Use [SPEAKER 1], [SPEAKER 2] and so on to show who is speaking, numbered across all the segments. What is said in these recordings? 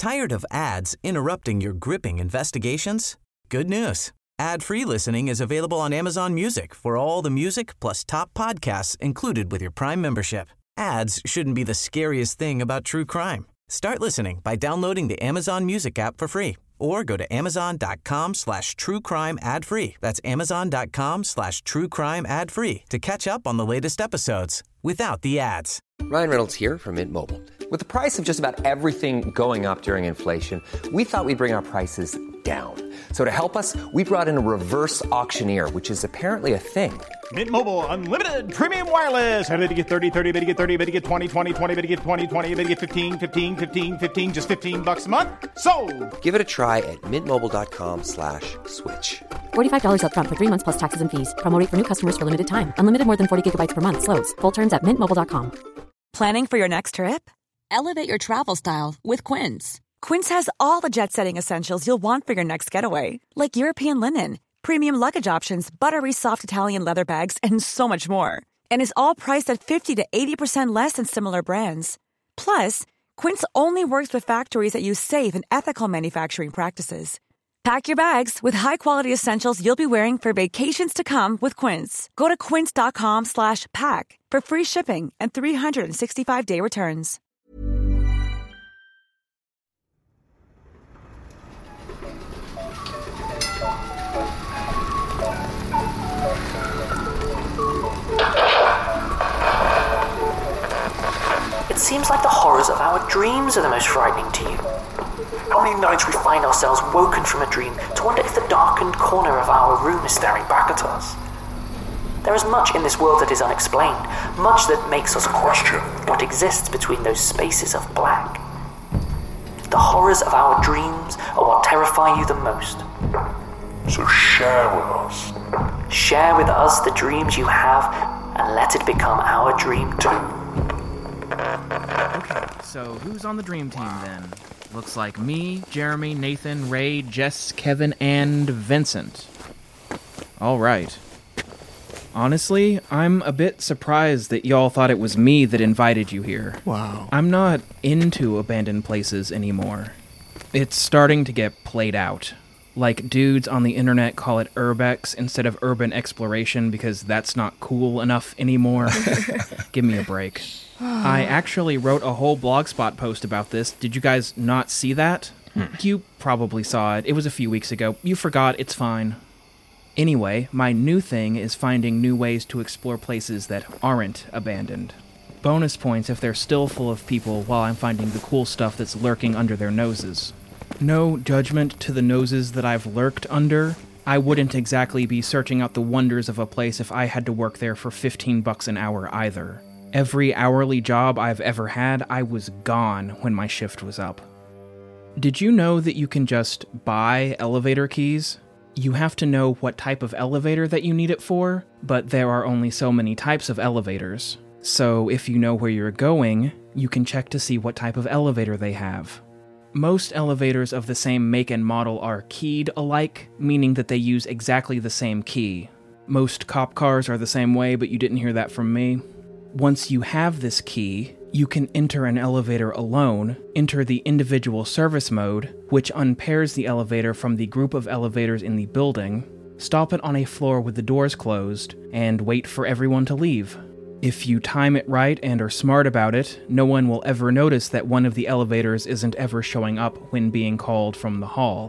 [SPEAKER 1] Tired of ads interrupting your gripping investigations? Good news. Ad-free listening is available on Amazon Music for all the music plus top podcasts included with your Prime membership. Ads shouldn't be the scariest thing about true crime. Start listening by downloading the Amazon Music app for free or go to amazon.com/truecrime ad-free. That's amazon.com/truecrime ad-free to catch up on the latest episodes without the ads.
[SPEAKER 2] Ryan Reynolds here from Mint Mobile. With the price of just about everything going up during inflation, we thought we'd bring our prices down. So to help us, we brought in a reverse auctioneer, which is apparently a thing.
[SPEAKER 3] Mint Mobile Unlimited Premium Wireless. How to get 30, 30, bit to get 30, bit to get 20, 20, 20, bit to get 20, 20, bit to get 15, 15, 15, 15, just $15 a month? Sold!
[SPEAKER 2] Give it a try at mintmobile.com/switch.
[SPEAKER 4] $45 up front for 3 months plus taxes and fees. Promo rate for new customers for limited time. Unlimited more than 40 gigabytes per month. Slows full terms at mintmobile.com.
[SPEAKER 5] Planning for your next trip? Elevate your travel style with Quince. Quince has all the jet-setting essentials you'll want for your next getaway, like European linen, premium luggage options, buttery soft Italian leather bags, and so much more. And is all priced at 50 to 80% less than similar brands. Plus, Quince only works with factories that use safe and ethical manufacturing practices. Pack your bags with high-quality essentials you'll be wearing for vacations to come with Quince. Go to quince.com/pack for free shipping and 365-day returns.
[SPEAKER 6] It seems like the horrors of our dreams are the most frightening to you. How many nights we find ourselves woken from a dream to wonder if the darkened corner of our room is staring back at us. There is much in this world that is unexplained, much that makes us question what exists between those spaces of black. The horrors of our dreams are what terrify you the most.
[SPEAKER 7] So share with us.
[SPEAKER 6] Share with us the dreams you have and let it become our dream too.
[SPEAKER 8] Okay, so who's on the dream team then? Looks like me, Jeremy, Nathan, Ray, Jess, Kevin, and Vincent. All right. Honestly, I'm a bit surprised that y'all thought it was me that invited you here.
[SPEAKER 9] Wow.
[SPEAKER 8] I'm not into abandoned places anymore. It's starting to get played out. Like, dudes on the internet call it urbex instead of urban exploration because that's not cool enough anymore. Give me a break. I actually wrote a whole Blogspot post about this. Did you guys not see that? You probably saw it. It was a few weeks ago. You forgot. It's fine. Anyway, my new thing is finding new ways to explore places that aren't abandoned. Bonus points if they're still full of people while I'm finding the cool stuff that's lurking under their noses. No judgment to the noses that I've lurked under. I wouldn't exactly be searching out the wonders of a place if I had to work there for $15 an hour either. Every hourly job I've ever had, I was gone when my shift was up. Did you know that you can just buy elevator keys? You have to know what type of elevator that you need it for, but there are only so many types of elevators. So if you know where you're going, you can check to see what type of elevator they have. Most elevators of the same make and model are keyed alike, meaning that they use exactly the same key. Most cop cars are the same way, but you didn't hear that from me. Once you have this key, you can enter an elevator alone, enter the individual service mode, which unpairs the elevator from the group of elevators in the building, stop it on a floor with the doors closed, and wait for everyone to leave. If you time it right and are smart about it, no one will ever notice that one of the elevators isn't ever showing up when being called from the hall.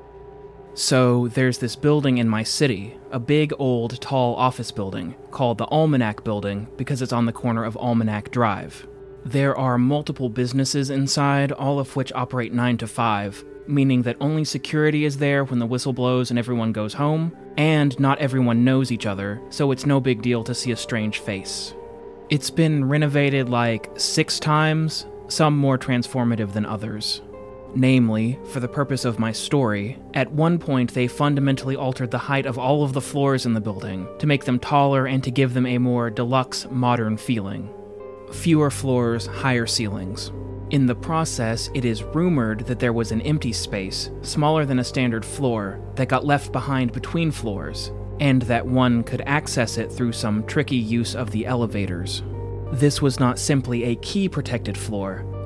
[SPEAKER 8] So there's this building in my city, a big old tall office building, called the Almanac Building because it's on the corner of Almanac Drive. There are multiple businesses inside, all of which operate 9 to 5, meaning that only security is there when the whistle blows and everyone goes home, and not everyone knows each other, so it's no big deal to see a strange face. It's been renovated like 6 times, some more transformative than others. Namely, for the purpose of my story, at one point they fundamentally altered the height of all of the floors in the building to make them taller and to give them a more deluxe, modern feeling. Fewer floors, higher ceilings. In the process, it is rumored that there was an empty space, smaller than a standard floor, that got left behind between floors, and that one could access it through some tricky use of the elevators. This was not simply a key-protected floor,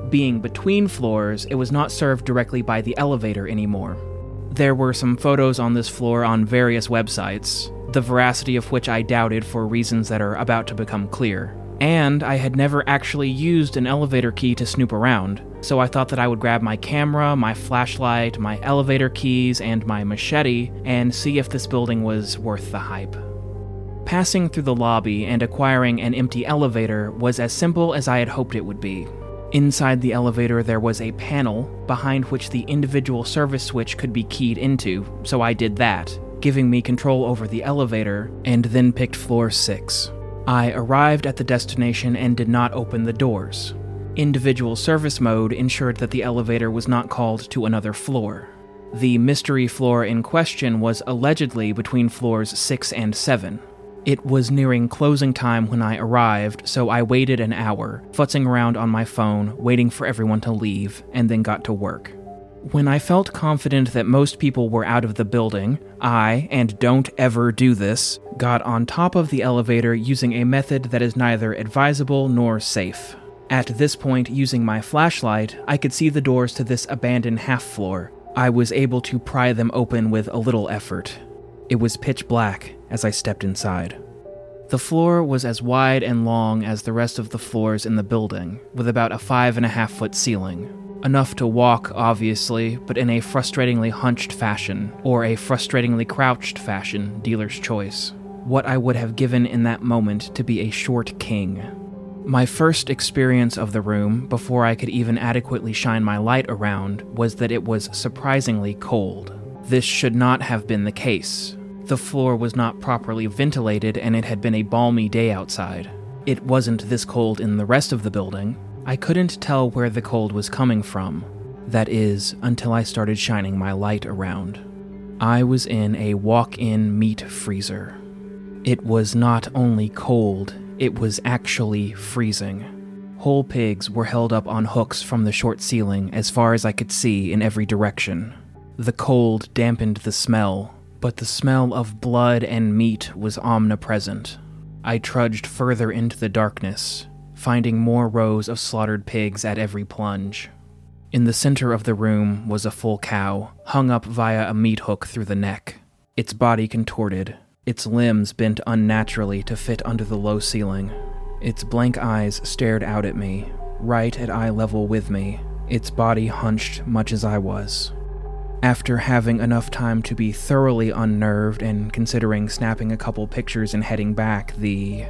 [SPEAKER 8] being between floors, it was not served directly by the elevator anymore. There were some photos on this floor on various websites, the veracity of which I doubted for reasons that are about to become clear. And I had never actually used an elevator key to snoop around, so I thought that I would grab my camera, my flashlight, my elevator keys, and my machete, and see if this building was worth the hype. Passing through the lobby and acquiring an empty elevator was as simple as I had hoped it would be. Inside the elevator there was a panel behind which the individual service switch could be keyed into, so I did that, giving me control over the elevator, and then picked floor 6. I arrived at the destination and did not open the doors. Individual service mode ensured that the elevator was not called to another floor. The mystery floor in question was allegedly between floors 6 and 7. It was nearing closing time when I arrived, so I waited an hour, futzing around on my phone, waiting for everyone to leave, and then got to work. When I felt confident that most people were out of the building, I, and don't ever do this, got on top of the elevator using a method that is neither advisable nor safe. At this point, using my flashlight, I could see the doors to this abandoned half-floor. I was able to pry them open with a little effort. It was pitch black as I stepped inside. The floor was as wide and long as the rest of the floors in the building, with about a 5.5-foot ceiling. Enough to walk, obviously, but in a frustratingly hunched fashion, or a frustratingly crouched fashion, dealer's choice. What I would have given in that moment to be a short king. My first experience of the room, before I could even adequately shine my light around, was that it was surprisingly cold. This should not have been the case. The floor was not properly ventilated and it had been a balmy day outside. It wasn't this cold in the rest of the building. I couldn't tell where the cold was coming from. That is, until I started shining my light around. I was in a walk-in meat freezer. It was not only cold, it was actually freezing. Whole pigs were held up on hooks from the short ceiling as far as I could see in every direction. The cold dampened the smell, but the smell of blood and meat was omnipresent. I trudged further into the darkness, finding more rows of slaughtered pigs at every plunge. In the center of the room was a full cow, hung up via a meat hook through the neck, its body contorted, its limbs bent unnaturally to fit under the low ceiling. Its blank eyes stared out at me, right at eye level with me, its body hunched much as I was. After having enough time to be thoroughly unnerved and considering snapping a couple pictures and heading back, the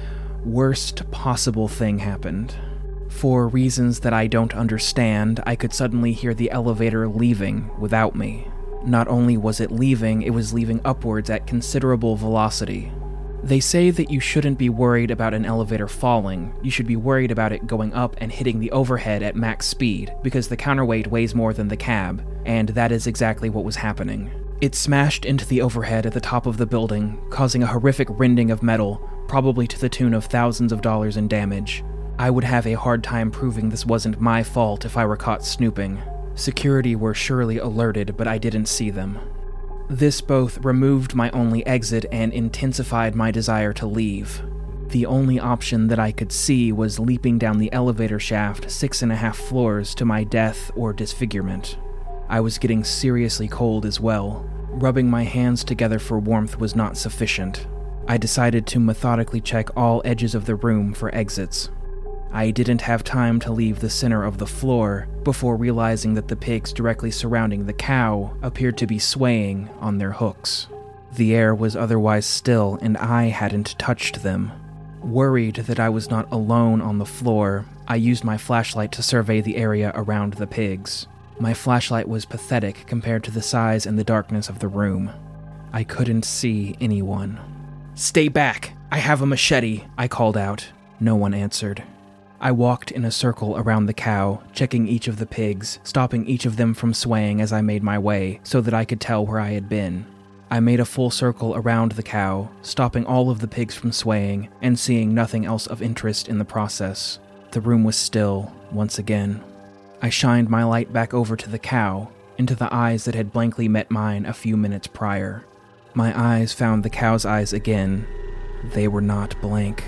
[SPEAKER 8] worst possible thing happened. For reasons that I don't understand, I could suddenly hear the elevator leaving without me. Not only was it was leaving upwards at considerable velocity. They say that you shouldn't be worried about an elevator falling, you should be worried about it going up and hitting the overhead at max speed, because the counterweight weighs more than the cab, and that is exactly what was happening. It smashed into the overhead at the top of the building, causing a horrific rending of metal, probably to the tune of thousands of dollars in damage. I would have a hard time proving this wasn't my fault if I were caught snooping. Security were surely alerted, but I didn't see them. This both removed my only exit and intensified my desire to leave. The only option that I could see was leaping down the elevator shaft 6.5 floors to my death or disfigurement. I was getting seriously cold as well. Rubbing my hands together for warmth was not sufficient. I decided to methodically check all edges of the room for exits. I didn't have time to leave the center of the floor before realizing that the pigs directly surrounding the cow appeared to be swaying on their hooks. The air was otherwise still and I hadn't touched them. Worried that I was not alone on the floor, I used my flashlight to survey the area around the pigs. My flashlight was pathetic compared to the size and the darkness of the room. I couldn't see anyone. "Stay back! I have a machete!" I called out. No one answered. I walked in a circle around the cow, checking each of the pigs, stopping each of them from swaying as I made my way, so that I could tell where I had been. I made a full circle around the cow, stopping all of the pigs from swaying, and seeing nothing else of interest in the process. The room was still, once again. I shined my light back over to the cow, into the eyes that had blankly met mine a few minutes prior. My eyes found the cow's eyes again. They were not blank.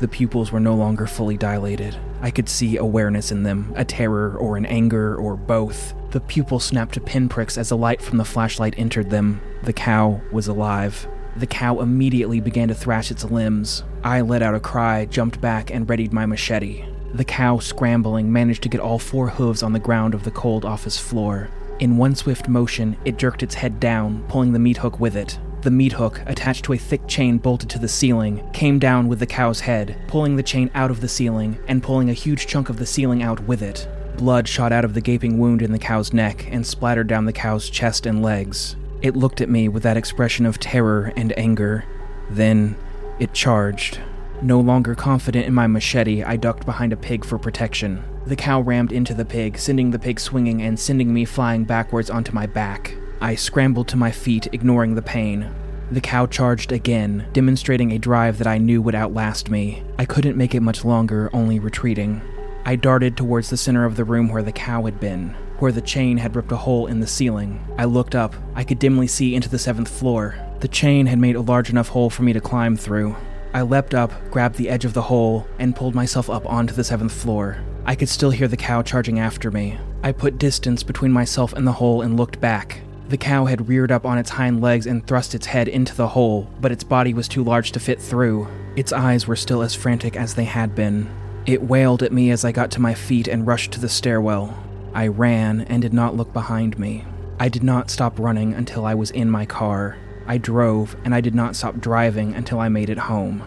[SPEAKER 8] The pupils were no longer fully dilated. I could see awareness in them, a terror or an anger or both. The pupils snapped to pinpricks as the light from the flashlight entered them. The cow was alive. The cow immediately began to thrash its limbs. I let out a cry, jumped back, and readied my machete. The cow, scrambling, managed to get all 4 hooves on the ground of the cold office floor. In one swift motion, it jerked its head down, pulling the meat hook with it. The meat hook, attached to a thick chain bolted to the ceiling, came down with the cow's head, pulling the chain out of the ceiling, and pulling a huge chunk of the ceiling out with it. Blood shot out of the gaping wound in the cow's neck and splattered down the cow's chest and legs. It looked at me with that expression of terror and anger. Then, it charged. No longer confident in my machete, I ducked behind a pig for protection. The cow rammed into the pig, sending the pig swinging and sending me flying backwards onto my back. I scrambled to my feet, ignoring the pain. The cow charged again, demonstrating a drive that I knew would outlast me. I couldn't make it much longer, only retreating. I darted towards the center of the room where the cow had been, where the chain had ripped a hole in the ceiling. I looked up. I could dimly see into the 7th floor. The chain had made a large enough hole for me to climb through. I leapt up, grabbed the edge of the hole, and pulled myself up onto the 7th floor. I could still hear the cow charging after me. I put distance between myself and the hole and looked back. The cow had reared up on its hind legs and thrust its head into the hole, but its body was too large to fit through. Its eyes were still as frantic as they had been. It wailed at me as I got to my feet and rushed to the stairwell. I ran and did not look behind me. I did not stop running until I was in my car. I drove, and I did not stop driving until I made it home.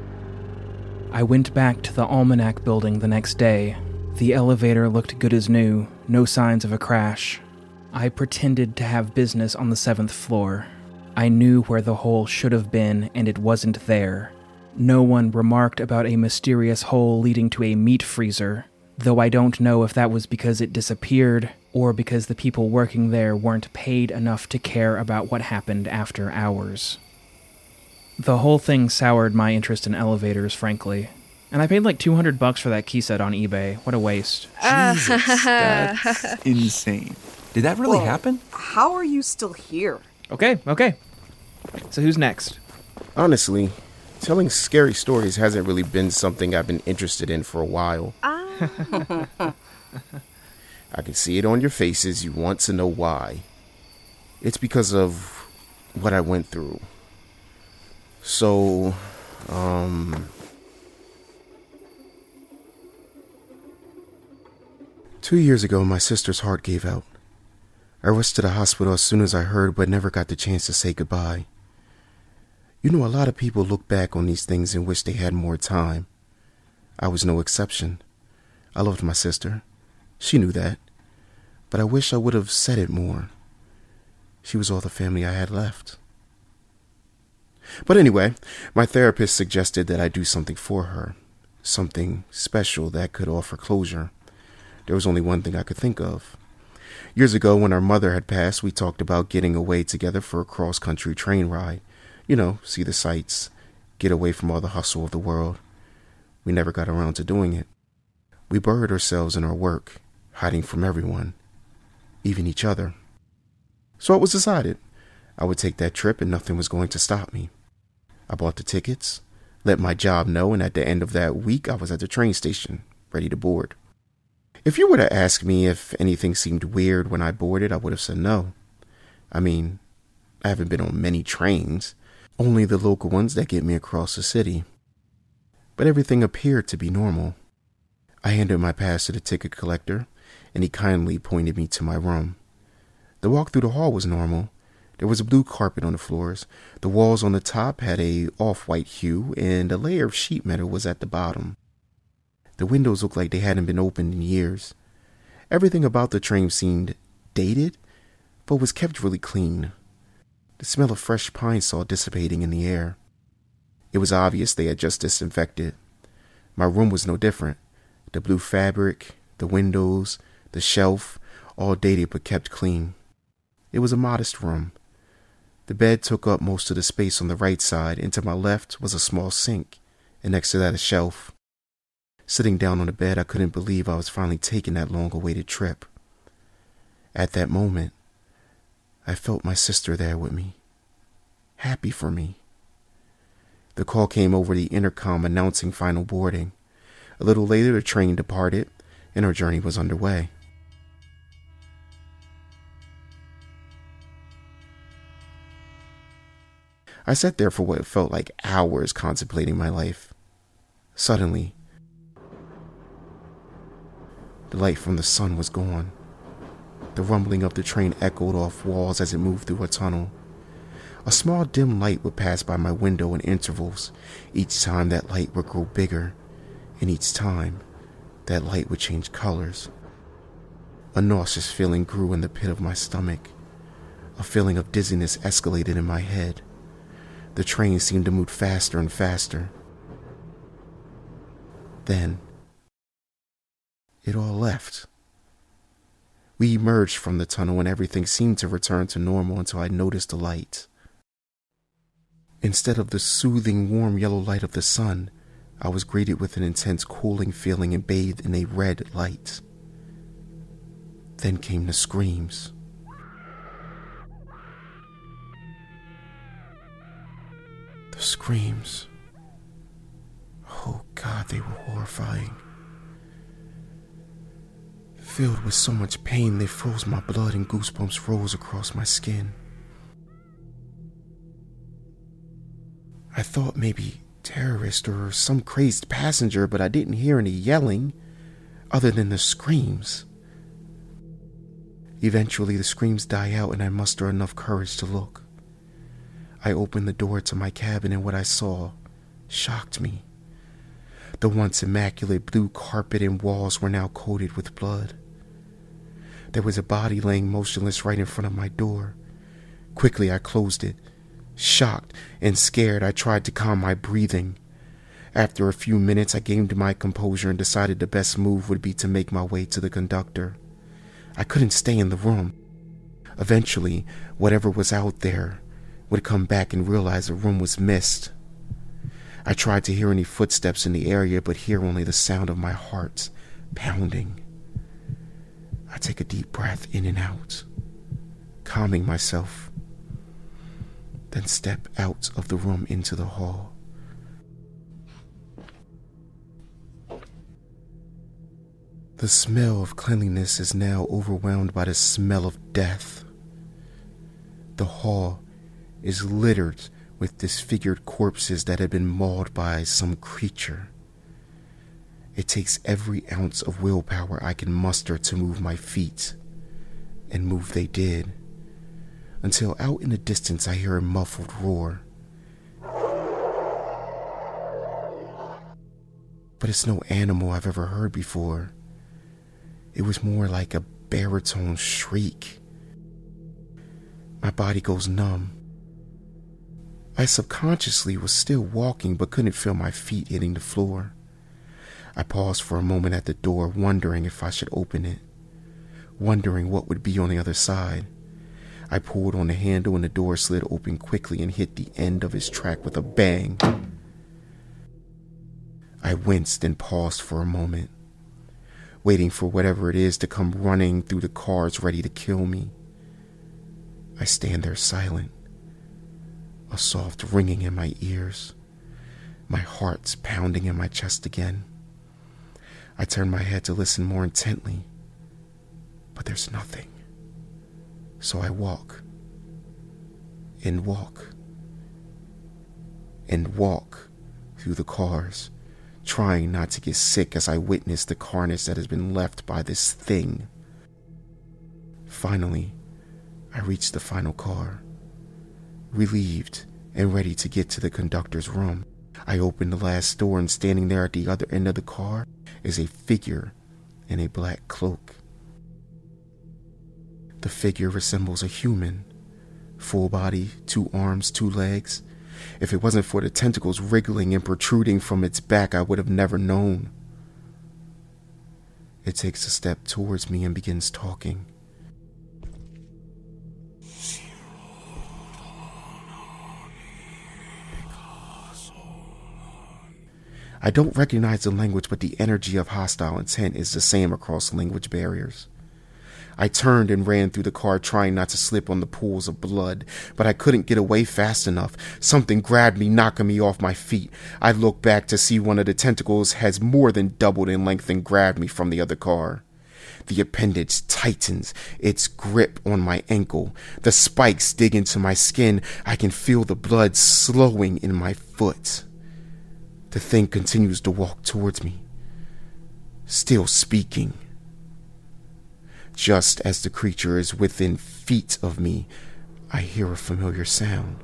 [SPEAKER 8] I went back to the Almanac building the next day. The elevator looked good as new, no signs of a crash. I pretended to have business on the 7th floor. I knew where the hole should have been, and it wasn't there. No one remarked about a mysterious hole leading to a meat freezer, though I don't know if that was because it disappeared, or because the people working there weren't paid enough to care about what happened after hours. The whole thing soured my interest in elevators, frankly. And I paid like $200 for that key set on eBay. What a waste.
[SPEAKER 9] Jesus, that's insane. Did that really happen?
[SPEAKER 10] How are you still here?
[SPEAKER 8] Okay. So who's next?
[SPEAKER 11] Honestly, telling scary stories hasn't really been something I've been interested in for a while. I can see it on your faces. You want to know why. It's because of what I went through. So, 2 years ago, my sister's heart gave out. I rushed to the hospital as soon as I heard, but never got the chance to say goodbye. You know, a lot of people look back on these things and wish they had more time. I was no exception. I loved my sister. She knew that. But I wish I would have said it more. She was all the family I had left. But anyway, my therapist suggested that I do something for her. Something special that could offer closure. There was only one thing I could think of. Years ago, when our mother had passed, we talked about getting away together for a cross-country train ride. You know, see the sights, get away from all the hustle of the world. We never got around to doing it. We buried ourselves in our work, hiding from everyone, even each other. So it was decided I would take that trip and nothing was going to stop me. I bought the tickets, let my job know, and at the end of that week, I was at the train station, ready to board. If you were to ask me if anything seemed weird when I boarded, I would have said no. I mean, I haven't been on many trains, only the local ones that get me across the city. But everything appeared to be normal. I handed my pass to the ticket collector, and he kindly pointed me to my room. The walk through the hall was normal. There was a blue carpet on the floors. The walls on the top had a off-white hue, and a layer of sheet metal was at the bottom. The windows looked like they hadn't been opened in years. Everything about the train seemed dated, but was kept really clean. The smell of fresh pine saw dissipating in the air. It was obvious they had just disinfected. My room was no different. The blue fabric, the windows, the shelf, all dated but kept clean. It was a modest room. The bed took up most of the space on the right side, and to my left was a small sink, and next to that a shelf. Sitting down on the bed, I couldn't believe I was finally taking that long-awaited trip. At that moment, I felt my sister there with me, happy for me. The call came over the intercom announcing final boarding. A little later, the train departed, and our journey was underway. I sat there for what felt like hours contemplating my life. Suddenly, the light from the sun was gone. The rumbling of the train echoed off walls as it moved through a tunnel. A small dim light would pass by my window in intervals. Each time that light would grow bigger, and each time that light would change colors. A nauseous feeling grew in the pit of my stomach. A feeling of dizziness escalated in my head. The train seemed to move faster and faster. Then, it all left. We emerged from the tunnel and everything seemed to return to normal until I noticed the light. Instead of the soothing, warm yellow light of the sun, I was greeted with an intense cooling feeling and bathed in a red light. Then came the screams. The screams. Oh God, they were horrifying. Filled with so much pain, they froze my blood and goosebumps rose across my skin. I thought maybe terrorist or some crazed passenger, but I didn't hear any yelling other than the screams. Eventually, the screams die out and I muster enough courage to look. I opened the door to my cabin and what I saw shocked me. The once immaculate blue carpet and walls were now coated with blood. There was a body laying motionless right in front of my door. Quickly, I closed it. Shocked and scared, I tried to calm my breathing. After a few minutes, I gained my composure and decided the best move would be to make my way to the conductor. I couldn't stay in the room. Eventually, whatever was out there would come back and realize the room was missed. I tried to hear any footsteps in the area, but hear only the sound of my heart pounding. I take a deep breath in and out, calming myself, then step out of the room into the hall. The smell of cleanliness is now overwhelmed by the smell of death. The hall is littered with disfigured corpses that had been mauled by some creature. It takes every ounce of willpower I can muster to move my feet, and move they did, until out in the distance I hear a muffled roar. But it's no animal I've ever heard before. It was more like a baritone shriek. My body goes numb. I subconsciously was still walking but couldn't feel my feet hitting the floor. I paused for a moment at the door, wondering if I should open it, wondering what would be on the other side. I pulled on the handle and the door slid open quickly and hit the end of its track with a bang. I winced and paused for a moment, waiting for whatever it is to come running through the cars ready to kill me. I stand there silent, a soft ringing in my ears, my heart's pounding in my chest again. I turn my head to listen more intently, but there's nothing. So I walk, and walk, and walk through the cars, trying not to get sick as I witness the carnage that has been left by this thing. Finally, I reach the final car. Relieved and ready to get to the conductor's room, I open the last door, and standing there at the other end of the car is a figure in a black cloak. The figure resembles a human, full body, 2 arms, 2 legs. If it wasn't for the tentacles wriggling and protruding from its back, I would have never known. It takes a step towards me and begins talking. I don't recognize the language, but the energy of hostile intent is the same across language barriers. I turned and ran through the car, trying not to slip on the pools of blood, but I couldn't get away fast enough. Something grabbed me, knocking me off my feet. I looked back to see one of the tentacles has more than doubled in length and grabbed me from the other car. The appendage tightens, its grip on my ankle. The spikes dig into my skin. I can feel the blood slowing in my foot. The thing continues to walk towards me, still speaking. Just as the creature is within feet of me, I hear a familiar sound.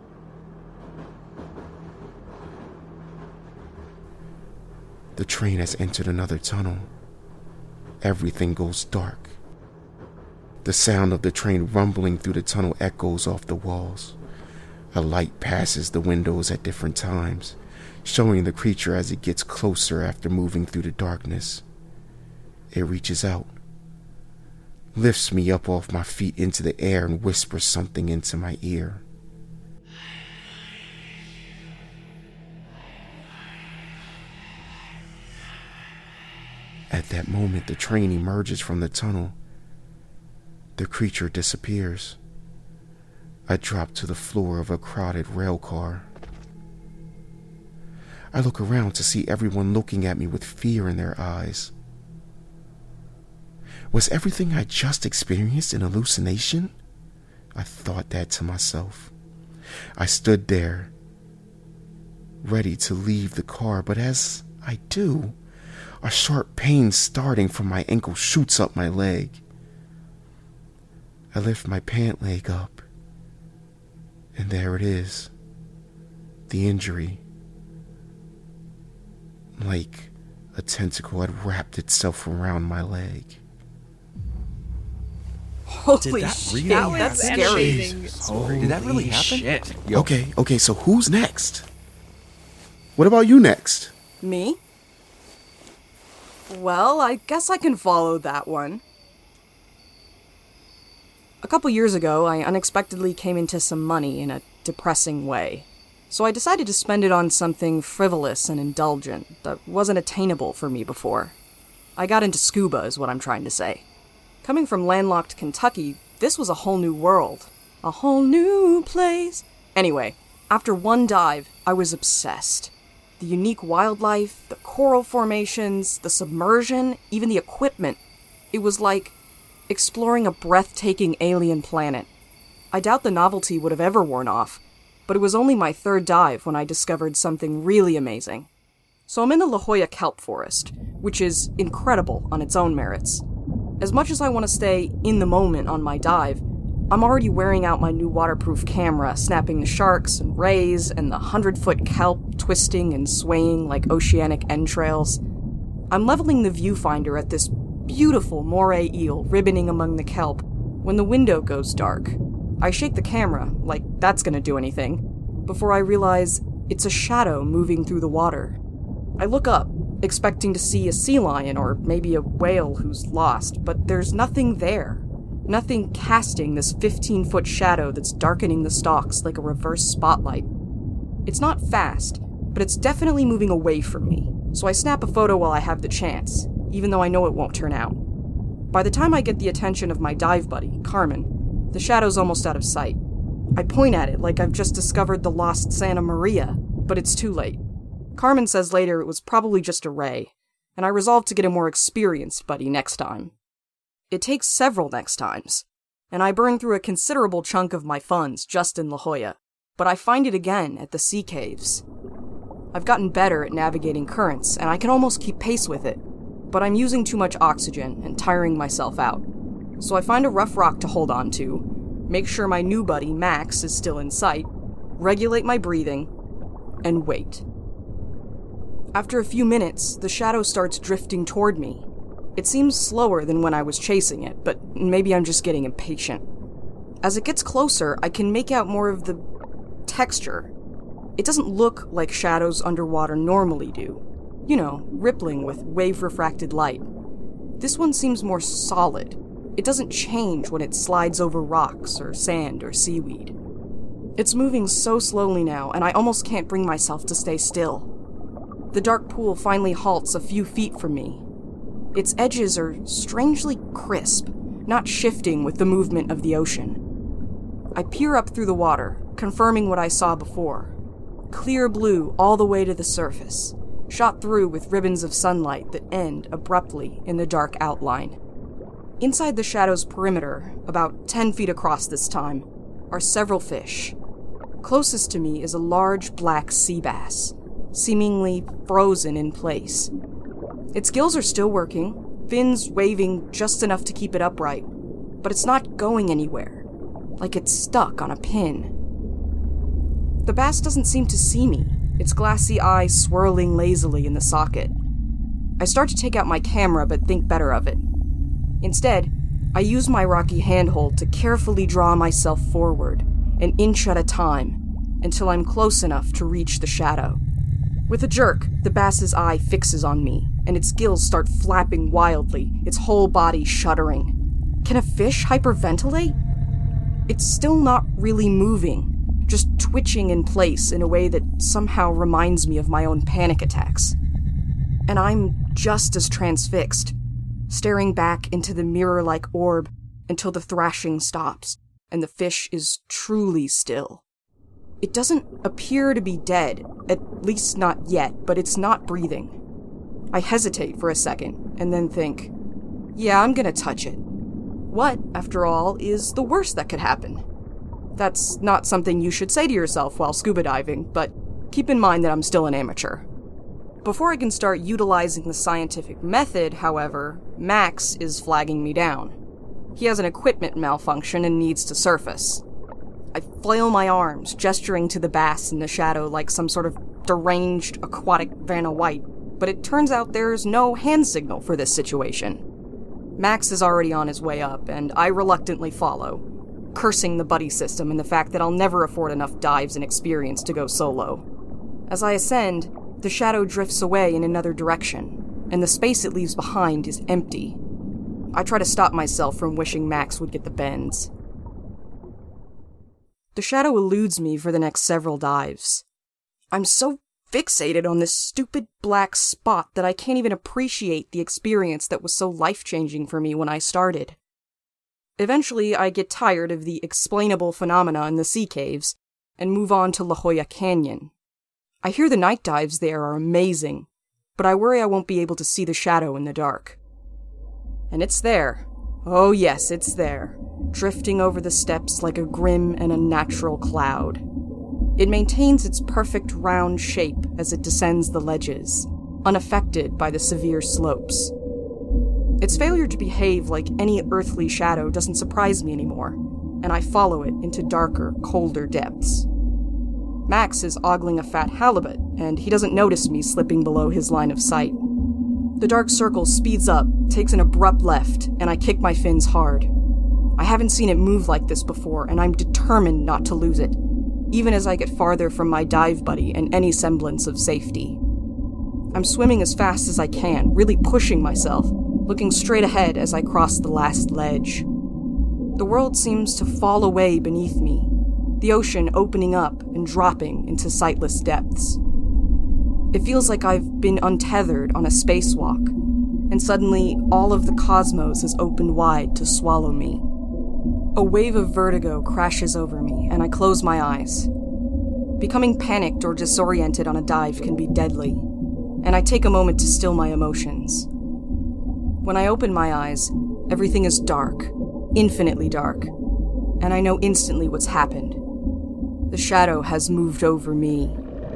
[SPEAKER 11] The train has entered another tunnel. Everything goes dark. The sound of the train rumbling through the tunnel echoes off the walls. A light passes the windows at different times, showing the creature as it gets closer after moving through the darkness. It reaches out, lifts me up off my feet into the air, and whispers something into my ear. At that moment, the train emerges from the tunnel. The creature disappears. I drop to the floor of a crowded rail car. I look around to see everyone looking at me with fear in their eyes. Was everything I just experienced an hallucination? I thought that to myself. I stood there, ready to leave the car, but as I do, a sharp pain starting from my ankle shoots up my leg. I lift my pant leg up, and there it is, the injury. Like a tentacle had wrapped itself around my leg.
[SPEAKER 10] Holy shit, that's scary.
[SPEAKER 9] Did that really happen?
[SPEAKER 8] Shit.
[SPEAKER 11] Okay, so who's next? What about you next?
[SPEAKER 10] Me? Well, I guess I can follow that one. A couple years ago, I unexpectedly came into some money in a depressing way. So I decided to spend it on something frivolous and indulgent that wasn't attainable for me before. I got into scuba, is what I'm trying to say. Coming from landlocked Kentucky, this was a whole new world. A whole new place. Anyway, after one dive, I was obsessed. The unique wildlife, the coral formations, the submersion, even the equipment. It was like exploring a breathtaking alien planet. I doubt the novelty would have ever worn off, but it was only my third dive when I discovered something really amazing. So I'm in the La Jolla kelp forest, which is incredible on its own merits. As much as I want to stay in the moment on my dive, I'm already wearing out my new waterproof camera, snapping the sharks and rays and the 100-foot kelp twisting and swaying like oceanic entrails. I'm leveling the viewfinder at this beautiful moray eel ribboning among the kelp when the window goes dark. I shake the camera, like that's gonna do anything, before I realize it's a shadow moving through the water. I look up, expecting to see a sea lion or maybe a whale who's lost, but there's nothing there. Nothing casting this 15-foot shadow that's darkening the stalks like a reverse spotlight. It's not fast, but it's definitely moving away from me, so I snap a photo while I have the chance, even though I know it won't turn out. By the time I get the attention of my dive buddy, Carmen, the shadow's almost out of sight. I point at it like I've just discovered the lost Santa Maria, but it's too late. Carmen says later it was probably just a ray, and I resolve to get a more experienced buddy next time. It takes several next times, and I burn through a considerable chunk of my funds just in La Jolla, but I find it again at the sea caves. I've gotten better at navigating currents, and I can almost keep pace with it, but I'm using too much oxygen and tiring myself out. So I find a rough rock to hold on to, make sure my new buddy, Max, is still in sight, regulate my breathing, and wait. After a few minutes, the shadow starts drifting toward me. It seems slower than when I was chasing it, but maybe I'm just getting impatient. As it gets closer, I can make out more of the texture. It doesn't look like shadows underwater normally do. You know, rippling with wave-refracted light. This one seems more solid. It doesn't change when it slides over rocks or sand or seaweed. It's moving so slowly now, and I almost can't bring myself to stay still. The dark pool finally halts a few feet from me. Its edges are strangely crisp, not shifting with the movement of the ocean. I peer up through the water, confirming what I saw before. Clear blue all the way to the surface, shot through with ribbons of sunlight that end abruptly in the dark outline. Inside the shadow's perimeter, about 10 feet across this time, are several fish. Closest to me is a large black sea bass, seemingly frozen in place. Its gills are still working, fins waving just enough to keep it upright, but it's not going anywhere, like it's stuck on a pin. The bass doesn't seem to see me, its glassy eyes swirling lazily in the socket. I start to take out my camera but think better of it. Instead, I use my rocky handhold to carefully draw myself forward, an inch at a time, until I'm close enough to reach the shadow. With a jerk, the bass's eye fixes on me, and its gills start flapping wildly, its whole body shuddering. Can a fish hyperventilate? It's still not really moving, just twitching in place in a way that somehow reminds me of my own panic attacks. And I'm just as transfixed, staring back into the mirror-like orb until the thrashing stops, and the fish is truly still. It doesn't appear to be dead, at least not yet, but it's not breathing. I hesitate for a second, and then think, yeah, I'm gonna touch it. What, after all, is the worst that could happen? That's not something you should say to yourself while scuba diving, but keep in mind that I'm still an amateur. Before I can start utilizing the scientific method, however, Max is flagging me down. He has an equipment malfunction and needs to surface. I flail my arms, gesturing to the bass in the shadow like some sort of deranged aquatic Vanna White, but it turns out there's no hand signal for this situation. Max is already on his way up, and I reluctantly follow, cursing the buddy system and the fact that I'll never afford enough dives and experience to go solo. As I ascend, the shadow drifts away in another direction, and the space it leaves behind is empty. I try to stop myself from wishing Max would get the bends. The shadow eludes me for the next several dives. I'm so fixated on this stupid black spot that I can't even appreciate the experience that was so life-changing for me when I started. Eventually, I get tired of the explainable phenomena in the sea caves and move on to La Jolla Canyon. I hear the night dives there are amazing, but I worry I won't be able to see the shadow in the dark. And it's there. Oh yes, it's there, drifting over the steps like a grim and unnatural cloud. It maintains its perfect round shape as it descends the ledges, unaffected by the severe slopes. Its failure to behave like any earthly shadow doesn't surprise me anymore, and I follow it into darker, colder depths. Max is ogling a fat halibut, and he doesn't notice me slipping below his line of sight. The dark circle speeds up, takes an abrupt left, and I kick my fins hard. I haven't seen it move like this before, and I'm determined not to lose it, even as I get farther from my dive buddy and any semblance of safety. I'm swimming as fast as I can, really pushing myself, looking straight ahead as I cross the last ledge. The world seems to fall away beneath me, the ocean opening up and dropping into sightless depths. It feels like I've been untethered on a spacewalk, and suddenly all of the cosmos is opened wide to swallow me. A wave of vertigo crashes over me, and I close my eyes. Becoming panicked or disoriented on a dive can be deadly, and I take a moment to still my emotions. When I open my eyes, everything is dark, infinitely dark, and I know instantly what's happened. The shadow has moved over me.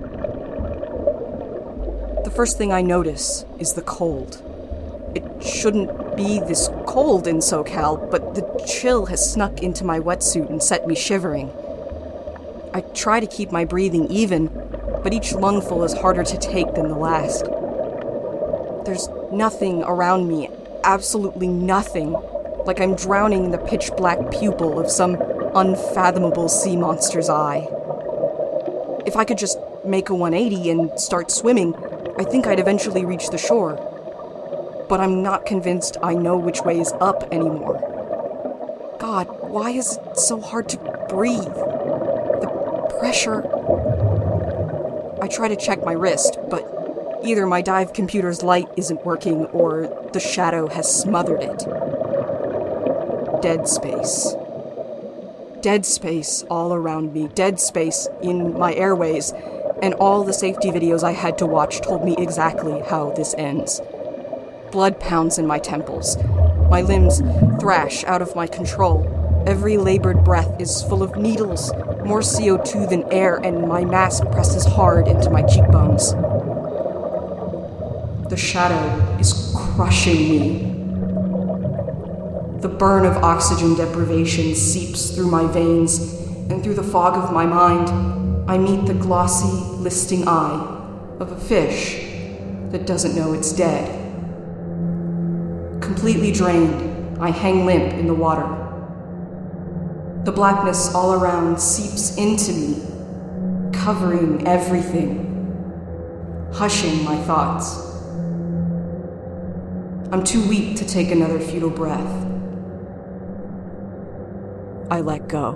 [SPEAKER 10] The first thing I notice is the cold. It shouldn't be this cold in SoCal, but the chill has snuck into my wetsuit and set me shivering. I try to keep my breathing even, but each lungful is harder to take than the last. There's nothing around me, absolutely nothing, like I'm drowning in the pitch-black pupil of some unfathomable sea monster's eye. If I could just make a 180 and start swimming, I think I'd eventually reach the shore. But I'm not convinced I know which way is up anymore. God, why is it so hard to breathe? The pressure... I try to check my wrist, but either my dive computer's light isn't working or the shadow has smothered it. dead space. Dead space all around me, dead space in my airways, and all the safety videos I had to watch told me exactly how this ends. Blood pounds in my temples. My limbs thrash out of my control. Every labored breath is full of needles, more CO2 than air, and my mask presses hard into my cheekbones. The shadow is crushing me. The burn of oxygen deprivation seeps through my veins, and through the fog of my mind, I meet the glossy, listing eye of a fish that doesn't know it's dead. Completely drained, I hang limp in the water. The blackness all around seeps into me, covering everything, hushing my thoughts. I'm too weak to take another futile breath. I let go.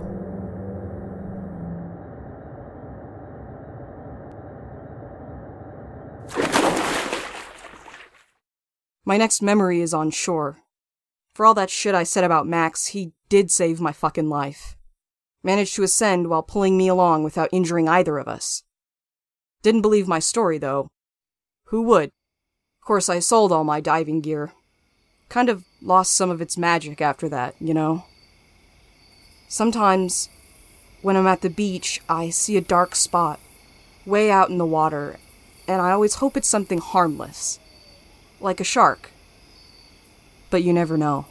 [SPEAKER 10] My next memory is on shore. For all that shit I said about Max, he did save my fucking life. Managed to ascend while pulling me along without injuring either of us. Didn't believe my story, though. Who would? Of course, I sold all my diving gear. Kind of lost some of its magic after that, you know? Sometimes, when I'm at the beach, I see a dark spot, way out in the water, and I always hope it's something harmless. Like a shark. But you never know.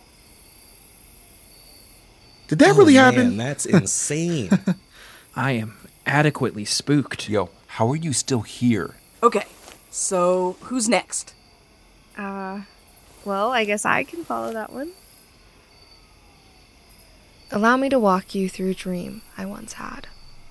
[SPEAKER 11] Did that really happen?
[SPEAKER 12] Man, that's insane.
[SPEAKER 8] I am adequately spooked.
[SPEAKER 9] Yo, how are you still here?
[SPEAKER 10] Okay, so who's next?
[SPEAKER 13] Well, I guess I can follow that one. Allow me to walk you through a dream I once had.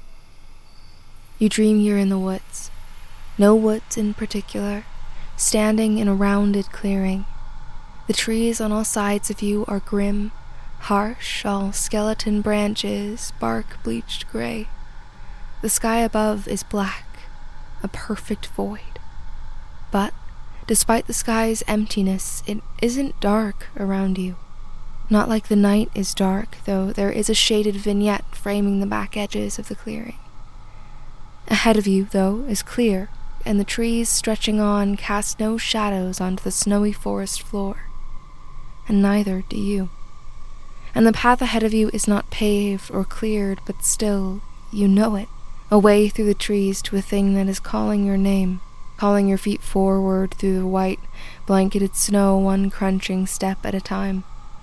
[SPEAKER 13] You dream you're in the woods. No woods in particular, standing in a rounded clearing. The trees on all sides of you are grim, harsh, all skeleton branches, bark bleached gray. The sky above is black, a perfect void. But, despite the sky's emptiness, it isn't dark around you. Not like the night is dark, though there is a shaded vignette framing the back edges of the clearing. Ahead of you, though, is clear, and the trees stretching on cast no shadows onto the snowy forest floor. And neither do you. And the path ahead of you is not paved or cleared, but still, you know it, a way through the trees to a thing that is calling your name, calling your feet forward through the white, blanketed snow one crunching step at a time.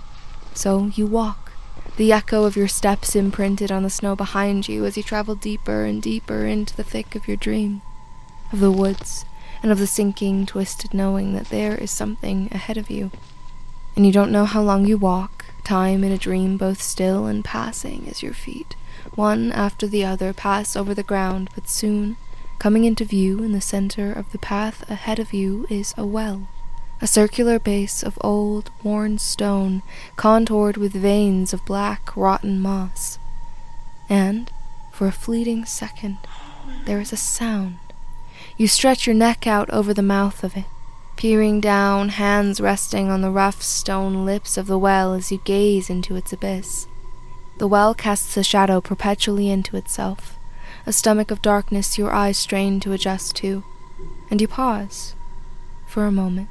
[SPEAKER 13] So you walk, the echo of your steps imprinted on the snow behind you as you travel deeper and deeper into the thick of your dream, of the woods, and of the sinking, twisted knowing that there is something ahead of you. And you don't know how long you walk, time in a dream both still and passing as your feet, one after the other, pass over the ground, but soon, coming into view in the center of the path ahead of you is a well. A circular base of old, worn stone, contoured with veins of black, rotten moss. And, for a fleeting second, there is a sound. You stretch your neck out over the mouth of it, peering down, hands resting on the rough stone lips of the well as you gaze into its abyss. The well casts a shadow perpetually into itself, a stomach of darkness your eyes strain to adjust to, and you pause, for a moment,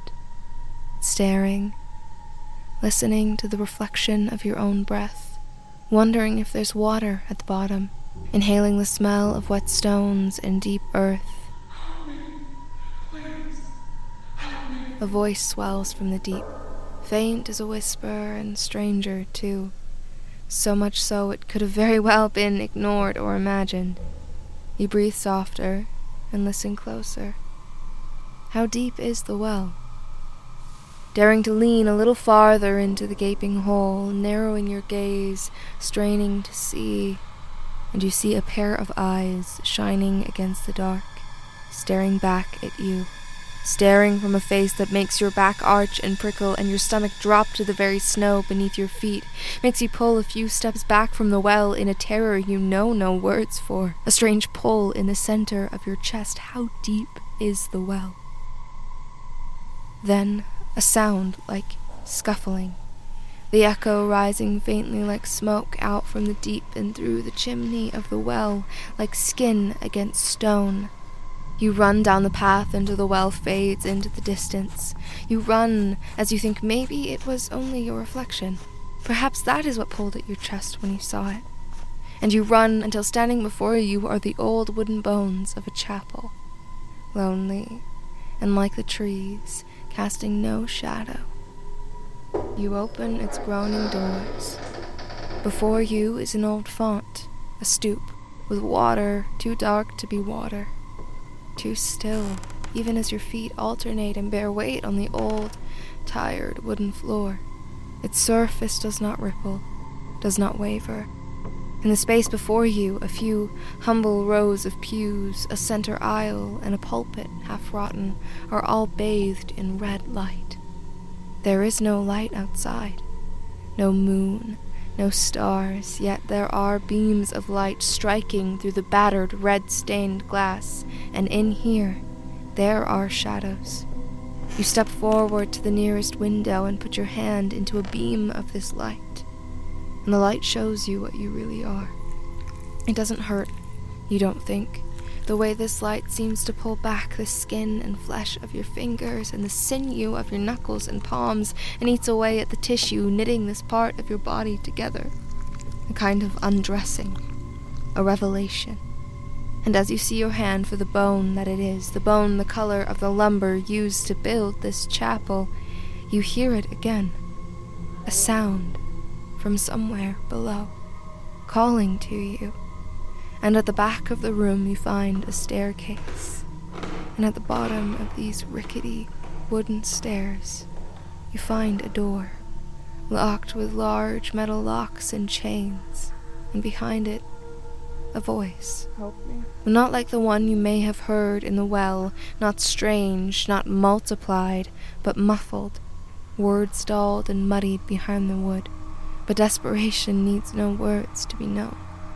[SPEAKER 13] staring, listening to the reflection of your own breath, wondering if there's water at the bottom, inhaling the smell of wet stones and deep earth. A voice swells from the deep, faint as a whisper and stranger too, so much so it could have very well been ignored or imagined. You breathe softer and listen closer. How deep is the well? Daring to lean a little farther into the gaping hole, narrowing your gaze, straining to see, and you see a pair of eyes shining against the dark, staring back at you, staring from a face that makes your back arch and prickle and your stomach drop to the very snow beneath your feet, makes you pull a few steps back from the well in a terror you know no words for, a strange pull in the center of your chest. How deep is the well? Then, a sound like scuffling, the echo rising faintly like smoke out from the deep and through the chimney of the well, like skin against stone. You run down the path until the well fades into the distance. You run as you think maybe it was only your reflection. Perhaps that is what pulled at your chest when you saw it. And you run until standing before you are the old wooden bones of a chapel, lonely and like the trees, casting no shadow. You open its groaning doors. Before you is an old font, a stoop, with water too dark to be water, too still, even as your feet alternate and bear weight on the old, tired wooden floor. Its surface does not ripple, does not waver. In the space before you, a few humble rows of pews, a center aisle, and a pulpit, half-rotten, are all bathed in red light. There is no light outside, no moon, no stars, yet there are beams of light striking through the battered, red-stained glass, and in here, there are shadows. You step forward to the nearest window and put your hand into a beam of this light, and the light shows you what you really are. It doesn't hurt, you don't think. The way this light seems to pull back the skin and flesh of your fingers and the sinew of your knuckles and palms and eats away at the tissue, knitting this part of your body together. A kind of undressing, a revelation. And as you see your hand for the bone that it is, the bone the color of the lumber used to build this chapel, you hear it again. A sound from somewhere below, calling to you. And at the back of the room you find a staircase. And at the bottom of these rickety wooden stairs, you find a door, locked with large metal locks and chains. And behind it, a voice. Help me. Not like the one you may have heard in the well, not strange, not multiplied, but muffled, words dulled and muddied behind the wood. But desperation needs no words to be known.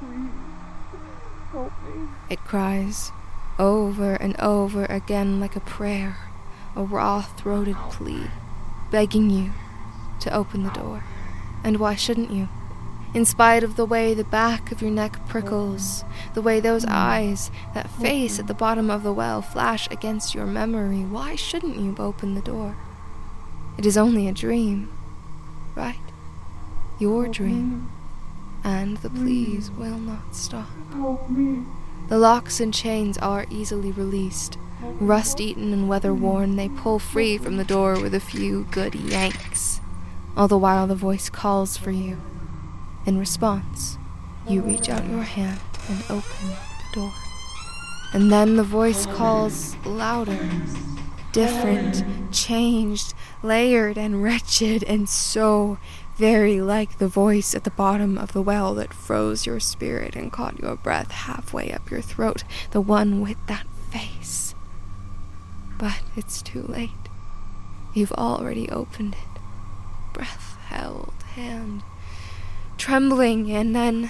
[SPEAKER 13] Help me. It cries, over and over again like a prayer, a raw-throated plea, begging you to open the door. And why shouldn't you? In spite of the way the back of your neck prickles, the way those eyes, that face at the bottom of the well flash against your memory, why shouldn't you open the door? It is only a dream, right? Your dream. And the pleas will not stop. The locks and chains are easily released. Rust-eaten and weather-worn, they pull free from the door with a few good yanks. All the while the voice calls for you. In response, you reach out your hand and open the door. And then the voice calls louder, different, changed, layered, and wretched, and so very like the voice at the bottom of the well that froze your spirit and caught your breath halfway up your throat, the one with that face. But it's too late. You've already opened it. Breath-held hand, trembling, and then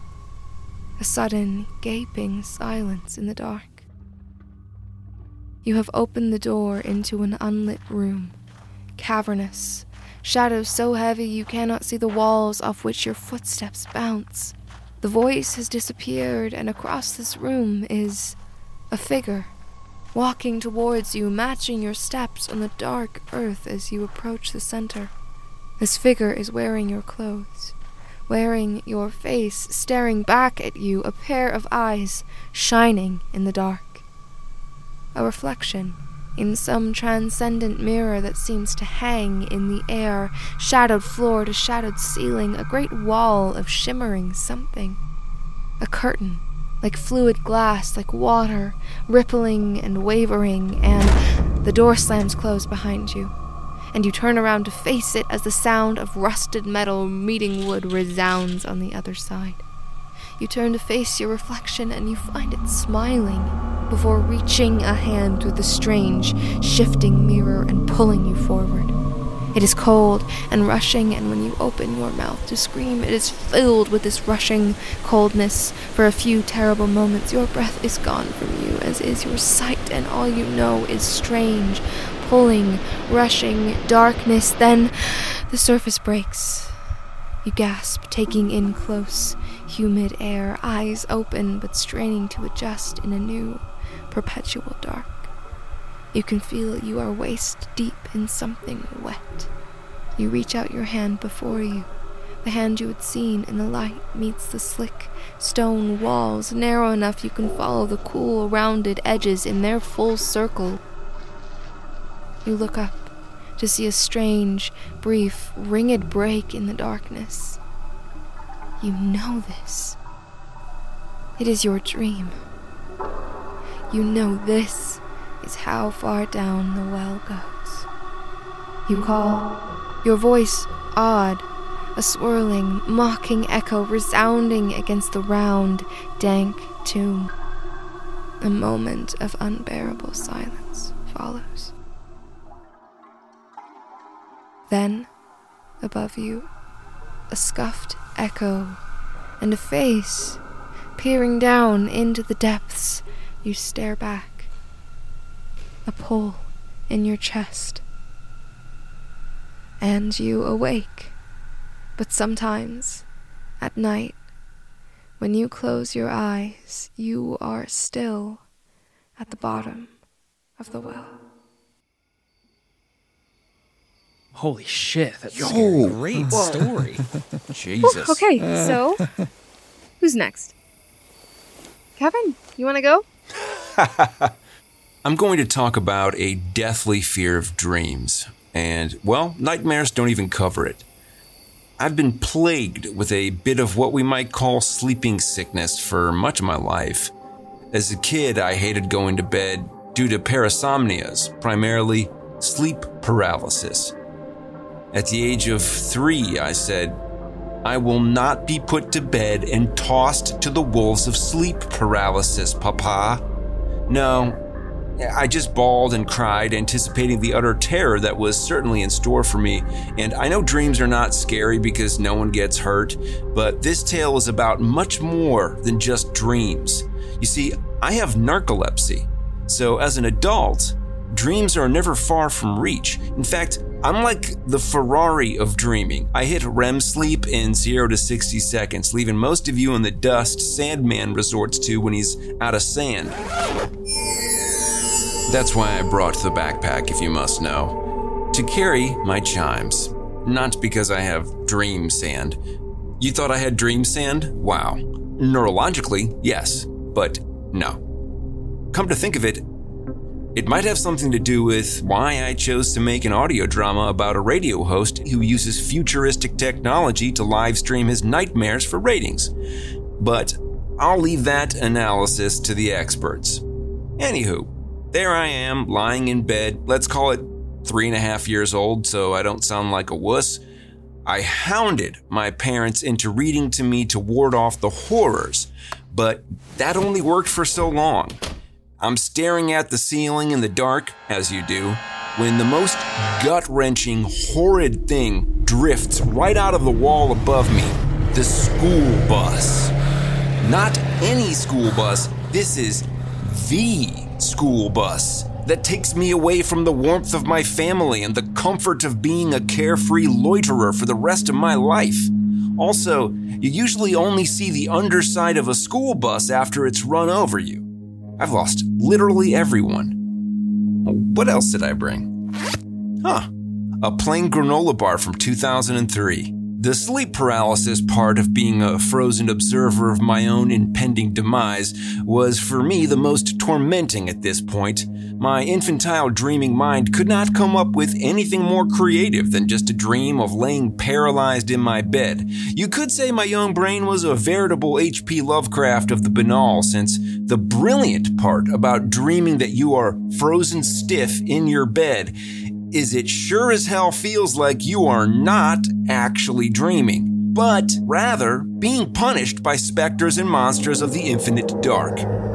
[SPEAKER 13] a sudden, gaping silence in the dark. You have opened the door into an unlit room, cavernous, shadows so heavy you cannot see the walls off which your footsteps bounce. The voice has disappeared, and across this room is a figure, walking towards you, matching your steps on the dark earth as you approach the center. This figure is wearing your clothes, wearing your face, staring back at you, a pair of eyes shining in the dark. A reflection in some transcendent mirror that seems to hang in the air, shadowed floor to shadowed ceiling, a great wall of shimmering something. A curtain, like fluid glass, like water, rippling and wavering, and the door slams closed behind you. And you turn around to face it as the sound of rusted metal meeting wood resounds on the other side. You turn to face your reflection and you find it smiling before reaching a hand through the strange, shifting mirror and pulling you forward. It is cold and rushing, and when you open your mouth to scream, it is filled with this rushing coldness. For a few terrible moments, your breath is gone from you, as is your sight, and all you know is strange, pulling, rushing darkness. Then the surface breaks, You gasp, taking in close, humid air, eyes open but straining to adjust in a new, perpetual dark. You can feel you are waist deep in something wet. You reach out your hand before you. The hand you had seen in the light meets the slick stone walls, narrow enough you can follow the cool, rounded edges in their full circle. You look up to see a strange, brief, ringed break in the darkness. You know this. It is your dream. You know this is how far down the well goes. You call, your voice odd, a swirling, mocking echo resounding against the round, dank tomb. A moment of unbearable silence follows. Then, above you, a scuffed echo and a face peering down into the depths. You stare back. A pull in your chest. And you awake. But sometimes, at night, when you close your eyes, you are still at the bottom of the well.
[SPEAKER 8] Holy shit, that's
[SPEAKER 12] scary.
[SPEAKER 8] Great story.
[SPEAKER 12] Jesus.
[SPEAKER 14] Okay, so, who's next? Kevin, you want to go?
[SPEAKER 12] I'm going to talk about a deathly fear of dreams. And, well, nightmares don't even cover it. I've been plagued with a bit of what we might call sleeping sickness for much of my life. As a kid, I hated going to bed due to parasomnias, primarily sleep paralysis. At the age of 3, I said, I will not be put to bed and tossed to the wolves of sleep paralysis, Papa. No, I just bawled and cried, anticipating the utter terror that was certainly in store for me. And I know dreams are not scary because no one gets hurt, but this tale is about much more than just dreams. You see, I have narcolepsy, so as an adult, dreams are never far from reach. In fact, I'm like the Ferrari of dreaming. I hit REM sleep in 0 to 60 seconds, leaving most of you in the dust Sandman resorts to when he's out of sand. That's why I brought the backpack, if you must know, to carry my chimes. Not because I have dream sand. You thought I had dream sand? Wow. Neurologically, yes, but no. Come to think of it, it might have something to do with why I chose to make an audio drama about a radio host who uses futuristic technology to live stream his nightmares for ratings. But I'll leave that analysis to the experts. Anywho, there I am, lying in bed, let's call it 3.5 years old so I don't sound like a wuss. I hounded my parents into reading to me to ward off the horrors, but that only worked for so long. I'm staring at the ceiling in the dark, as you do, when the most gut-wrenching, horrid thing drifts right out of the wall above me. The school bus. Not any school bus, this is the school bus that takes me away from the warmth of my family and the comfort of being a carefree loiterer for the rest of my life. Also, you usually only see the underside of a school bus after it's run over you. I've lost literally everyone. What else did I bring? A plain granola bar from 2003. The sleep paralysis part of being a frozen observer of my own impending demise was for me the most tormenting at this point. My infantile dreaming mind could not come up with anything more creative than just a dream of laying paralyzed in my bed. You could say my young brain was a veritable H.P. Lovecraft of the banal, since the brilliant part about dreaming that you are frozen stiff in your bed is it sure as hell feels like you are not actually dreaming, but rather being punished by specters and monsters of the infinite dark.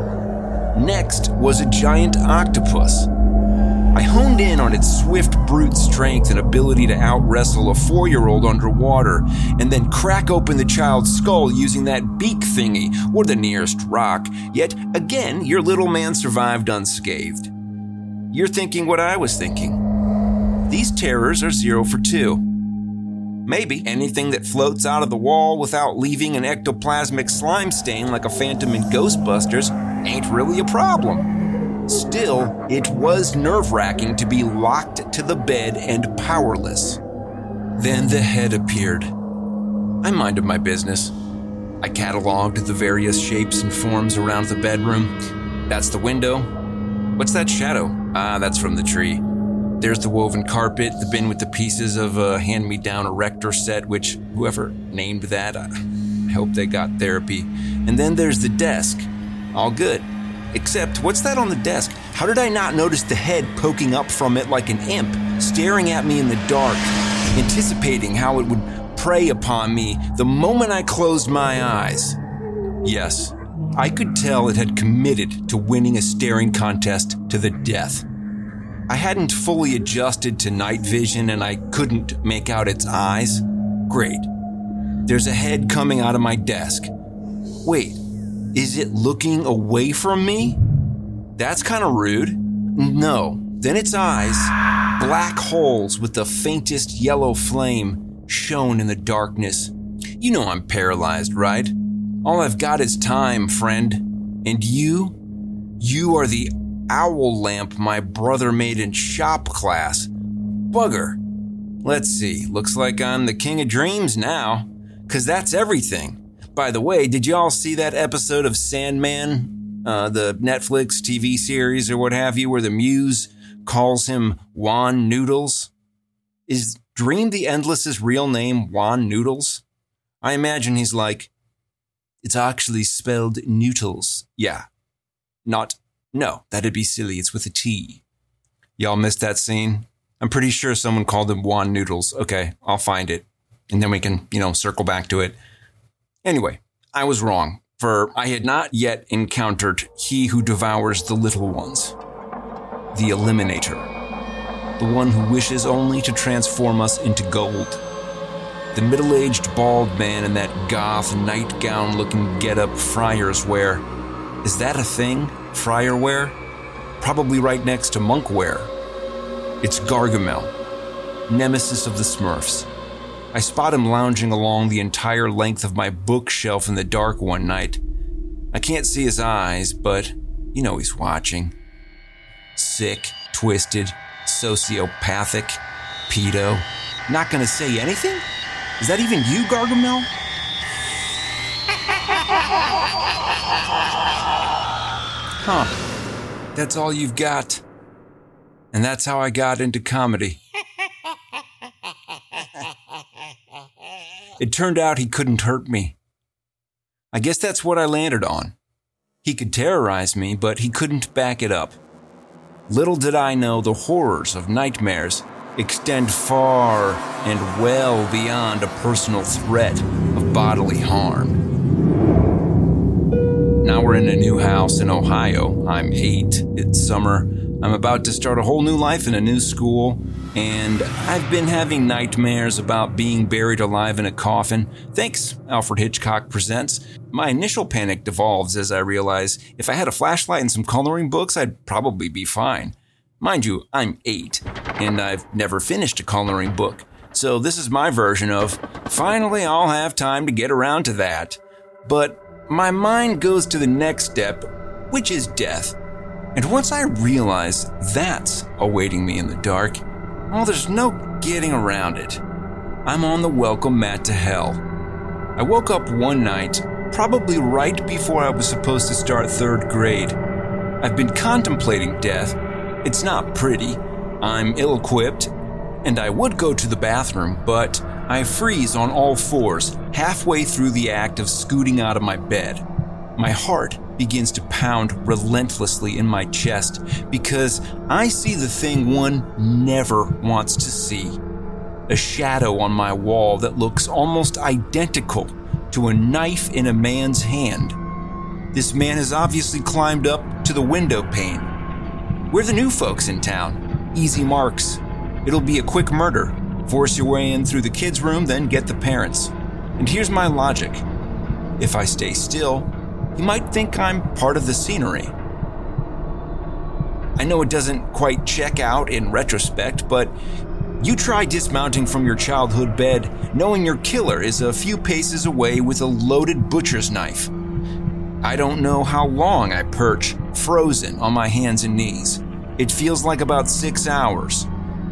[SPEAKER 12] Next was a giant octopus. I honed in on its swift brute strength and ability to out-wrestle a 4-year-old underwater, and then crack open the child's skull using that beak thingy or the nearest rock. Yet again, your little man survived unscathed. You're thinking what I was thinking. These terrors are 0 for 2. Maybe anything that floats out of the wall without leaving an ectoplasmic slime stain like a phantom in Ghostbusters ain't really a problem. Still, it was nerve-wracking to be locked to the bed and powerless. Then the head appeared. I minded my business. I cataloged the various shapes and forms around the bedroom. That's the window. What's that shadow? That's from the tree. There's the woven carpet, the bin with the pieces of a hand-me-down erector set, which whoever named that, I hope they got therapy. And then there's the desk. All good. Except, what's that on the desk? How did I not notice the head poking up from it like an imp, staring at me in the dark, anticipating how it would prey upon me the moment I closed my eyes? Yes, I could tell it had committed to winning a staring contest to the death. I hadn't fully adjusted to night vision and I couldn't make out its eyes. Great. There's a head coming out of my desk. Wait, is it looking away from me? That's kind of rude. No, then its eyes, black holes with the faintest yellow flame, shone in the darkness. You know I'm paralyzed, right? All I've got is time, friend. And you are the owl lamp my brother made in shop class. Bugger. Let's see, looks like I'm the king of dreams now, 'cause that's everything. By the way, did y'all see that episode of Sandman, the Netflix TV series or what have you, where the muse calls him Juan Noodles? Is Dream the Endless's real name Juan Noodles? I imagine he's like, it's actually spelled Noodles. Yeah. No, that'd be silly. It's with a T. Y'all missed that scene? I'm pretty sure someone called him Juan Noodles. Okay, I'll find it. And then we can, circle back to it. Anyway, I was wrong, for I had not yet encountered he who devours the little ones. The Eliminator. The one who wishes only to transform us into gold. The middle-aged bald man in that goth nightgown-looking getup friars wear. Is that a thing? Friar wear? Probably right next to monk wear. It's Gargamel, nemesis of the Smurfs. I spot him lounging along the entire length of my bookshelf in the dark one night. I can't see his eyes, but he's watching. Sick, twisted, sociopathic, pedo. Not gonna say anything? Is that even you, Gargamel? Huh. That's all you've got. And that's how I got into comedy. It turned out he couldn't hurt me. I guess that's what I landed on. He could terrorize me, but he couldn't back it up. Little did I know the horrors of nightmares extend far and well beyond a personal threat of bodily harm. Now we're in a new house in Ohio. I'm 8. It's summer. I'm about to start a whole new life in a new school, and I've been having nightmares about being buried alive in a coffin. Thanks, Alfred Hitchcock Presents. My initial panic devolves as I realize if I had a flashlight and some coloring books, I'd probably be fine. Mind you, I'm 8, and I've never finished a coloring book. So this is my version of, finally I'll have time to get around to that. But my mind goes to the next step, which is death. And once I realize that's awaiting me in the dark, well, there's no getting around it. I'm on the welcome mat to hell. I woke up one night, probably right before I was supposed to start 3rd grade. I've been contemplating death. It's not pretty. I'm ill-equipped, and I would go to the bathroom, but I freeze on all fours halfway through the act of scooting out of my bed. My heart begins to pound relentlessly in my chest because I see the thing one never wants to see. A shadow on my wall that looks almost identical to a knife in a man's hand. This man has obviously climbed up to the window pane. We're the new folks in town. Easy marks. It'll be a quick murder. Force your way in through the kids' room, then get the parents. And here's my logic. If I stay still, you might think I'm part of the scenery. I know it doesn't quite check out in retrospect, but You try dismounting from your childhood bed, knowing your killer is a few paces away with a loaded butcher's knife. I don't know how long I perch, frozen on my hands and knees. It feels like about 6 hours.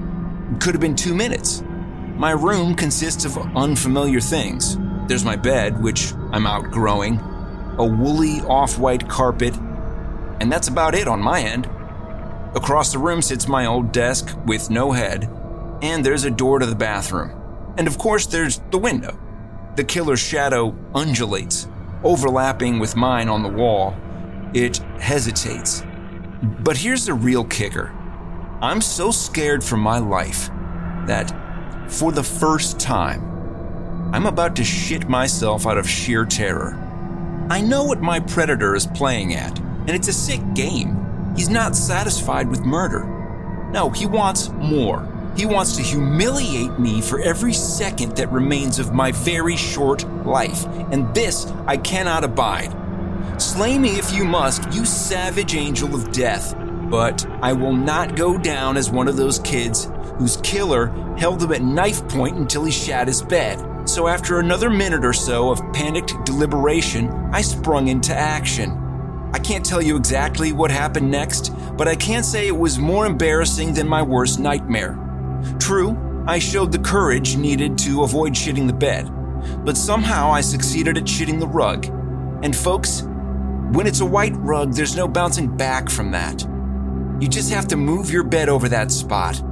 [SPEAKER 12] It could have been 2 minutes. My room consists of unfamiliar things. There's my bed, which I'm outgrowing, a woolly off-white carpet, and that's about it on my end. Across the room sits my old desk with no head, and there's a door to the bathroom. And of course there's the window. The killer's shadow undulates, overlapping with mine on the wall. It hesitates. But here's the real kicker. I'm so scared for my life that, for the first time, I'm about to shit myself out of sheer terror. I know what my predator is playing at, and it's a sick game. He's not satisfied with murder. No, he wants more. He wants to humiliate me for every second that remains of my very short life, and this I cannot abide. Slay me if you must, you savage angel of death, but I will not go down as one of those kids whose killer held him at knife point until he shat his bed. So after another minute or so of panicked deliberation, I sprung into action. I can't tell you exactly what happened next, but I can say it was more embarrassing than my worst nightmare. True, I showed the courage needed to avoid shitting the bed, but somehow I succeeded at shitting the rug. And folks, when it's a white rug, there's no bouncing back from that. You just have to move your bed over that spot.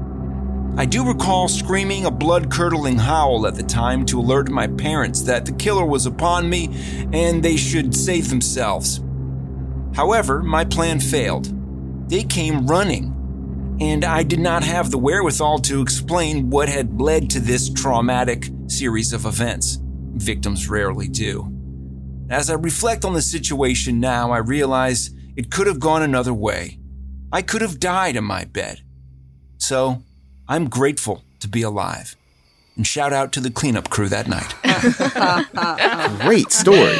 [SPEAKER 12] I do recall screaming a blood-curdling howl at the time to alert my parents that the killer was upon me and they should save themselves. However, my plan failed. They came running, and I did not have the wherewithal to explain what had led to this traumatic series of events. Victims rarely do. As I reflect on the situation now, I realize it could have gone another way. I could have died in my bed. So, I'm grateful to be alive. And shout out to the cleanup crew that night.
[SPEAKER 11] Great story.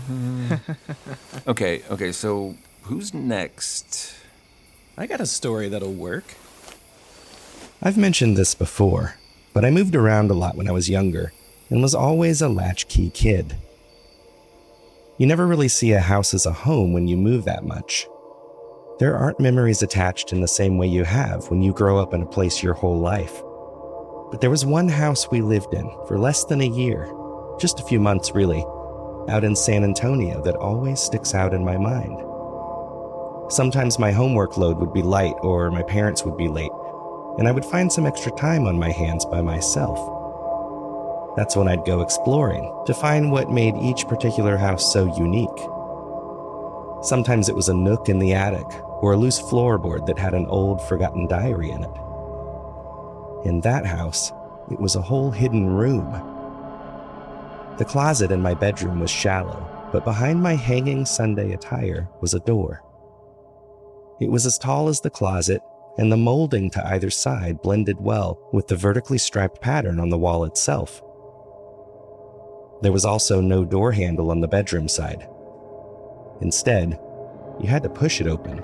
[SPEAKER 12] Okay, so who's next?
[SPEAKER 15] I got a story that'll work.
[SPEAKER 16] I've mentioned this before, but I moved around a lot when I was younger and was always a latchkey kid. You never really see a house as a home when you move that much. There aren't memories attached in the same way you have when you grow up in a place your whole life. But there was one house we lived in for less than a year, just a few months really, out in San Antonio that always sticks out in my mind. Sometimes my homework load would be light or my parents would be late, and I would find some extra time on my hands by myself. That's when I'd go exploring to find what made each particular house so unique. Sometimes it was a nook in the attic or a loose floorboard that had an old, forgotten diary in it. In that house, it was a whole hidden room. The closet in my bedroom was shallow, but behind my hanging Sunday attire was a door. It was as tall as the closet, and the molding to either side blended well with the vertically striped pattern on the wall itself. There was also no door handle on the bedroom side. Instead, you had to push it open.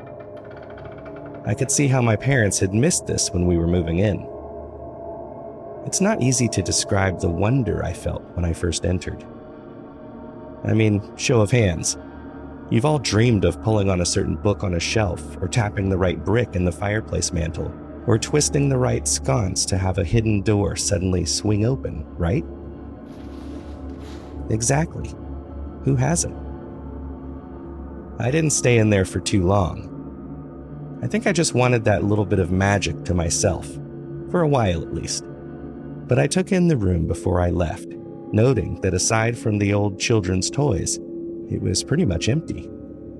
[SPEAKER 16] I could see how my parents had missed this when we were moving in. It's not easy to describe the wonder I felt when I first entered. I mean, show of hands. You've all dreamed of pulling on a certain book on a shelf, or tapping the right brick in the fireplace mantle, or twisting the right sconce to have a hidden door suddenly swing open, right? Exactly. Who hasn't? I didn't stay in there for too long. I think I just wanted that little bit of magic to myself, for a while at least. But I took in the room before I left, noting that aside from the old children's toys, it was pretty much empty.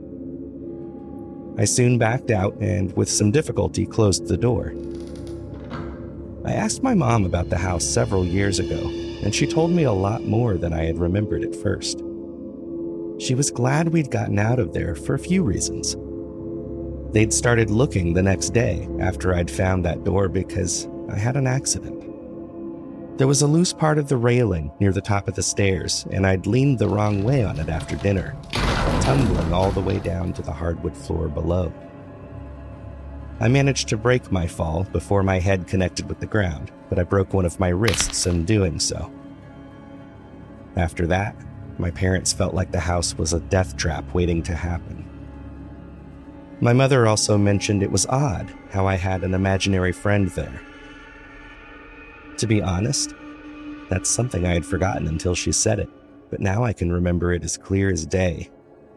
[SPEAKER 16] I soon backed out and, with some difficulty, closed the door. I asked my mom about the house several years ago, and she told me a lot more than I had remembered at first. She was glad we'd gotten out of there for a few reasons. They'd started looking the next day after I'd found that door because I had an accident. There was a loose part of the railing near the top of the stairs, and I'd leaned the wrong way on it after dinner, tumbling all the way down to the hardwood floor below. I managed to break my fall before my head connected with the ground, but I broke one of my wrists in doing so. After that, my parents felt like the house was a death trap waiting to happen. My mother also mentioned it was odd how I had an imaginary friend there. To be honest, that's something I had forgotten until she said it, but now I can remember it as clear as day.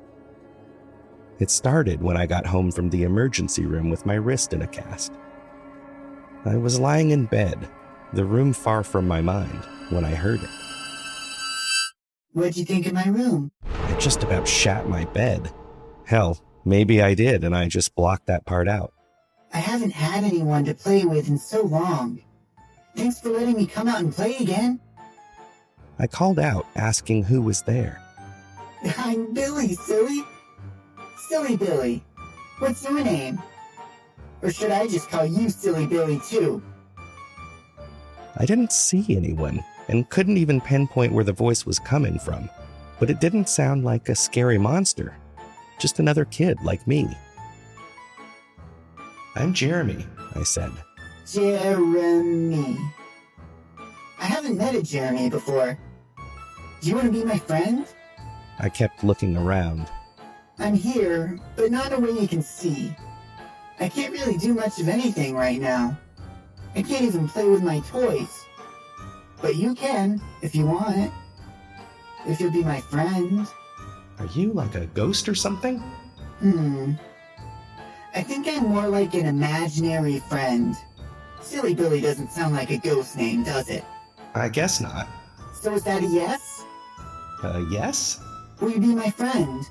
[SPEAKER 16] It started when I got home from the emergency room with my wrist in a cast. I was lying in bed, the room far from my mind, when I heard it.
[SPEAKER 17] What'd you think of my room?
[SPEAKER 16] I just about shat my bed. Hell, maybe I did, and I just blocked that part out.
[SPEAKER 17] I haven't had anyone to play with in so long. Thanks for letting me come out and play again.
[SPEAKER 16] I called out, asking who was there.
[SPEAKER 17] I'm Billy, silly. Silly Billy. What's your name? Or should I just call you Silly Billy, too?
[SPEAKER 16] I didn't see anyone, and couldn't even pinpoint where the voice was coming from, but it didn't sound like a scary monster. Just another kid like me. I'm Jeremy, I said.
[SPEAKER 17] Jeremy. I haven't met a Jeremy before. Do you want to be my friend?
[SPEAKER 16] I kept looking around.
[SPEAKER 17] I'm here, but not in a way you can see. I can't really do much of anything right now. I can't even play with my toys. But you can, if you want. If you'll be my friend.
[SPEAKER 16] Are you like a ghost or something?
[SPEAKER 17] I think I'm more like an imaginary friend. Silly Billy doesn't sound like a ghost name, does it?
[SPEAKER 16] I guess not.
[SPEAKER 17] So is that a yes?
[SPEAKER 16] Yes?
[SPEAKER 17] Will you be my friend?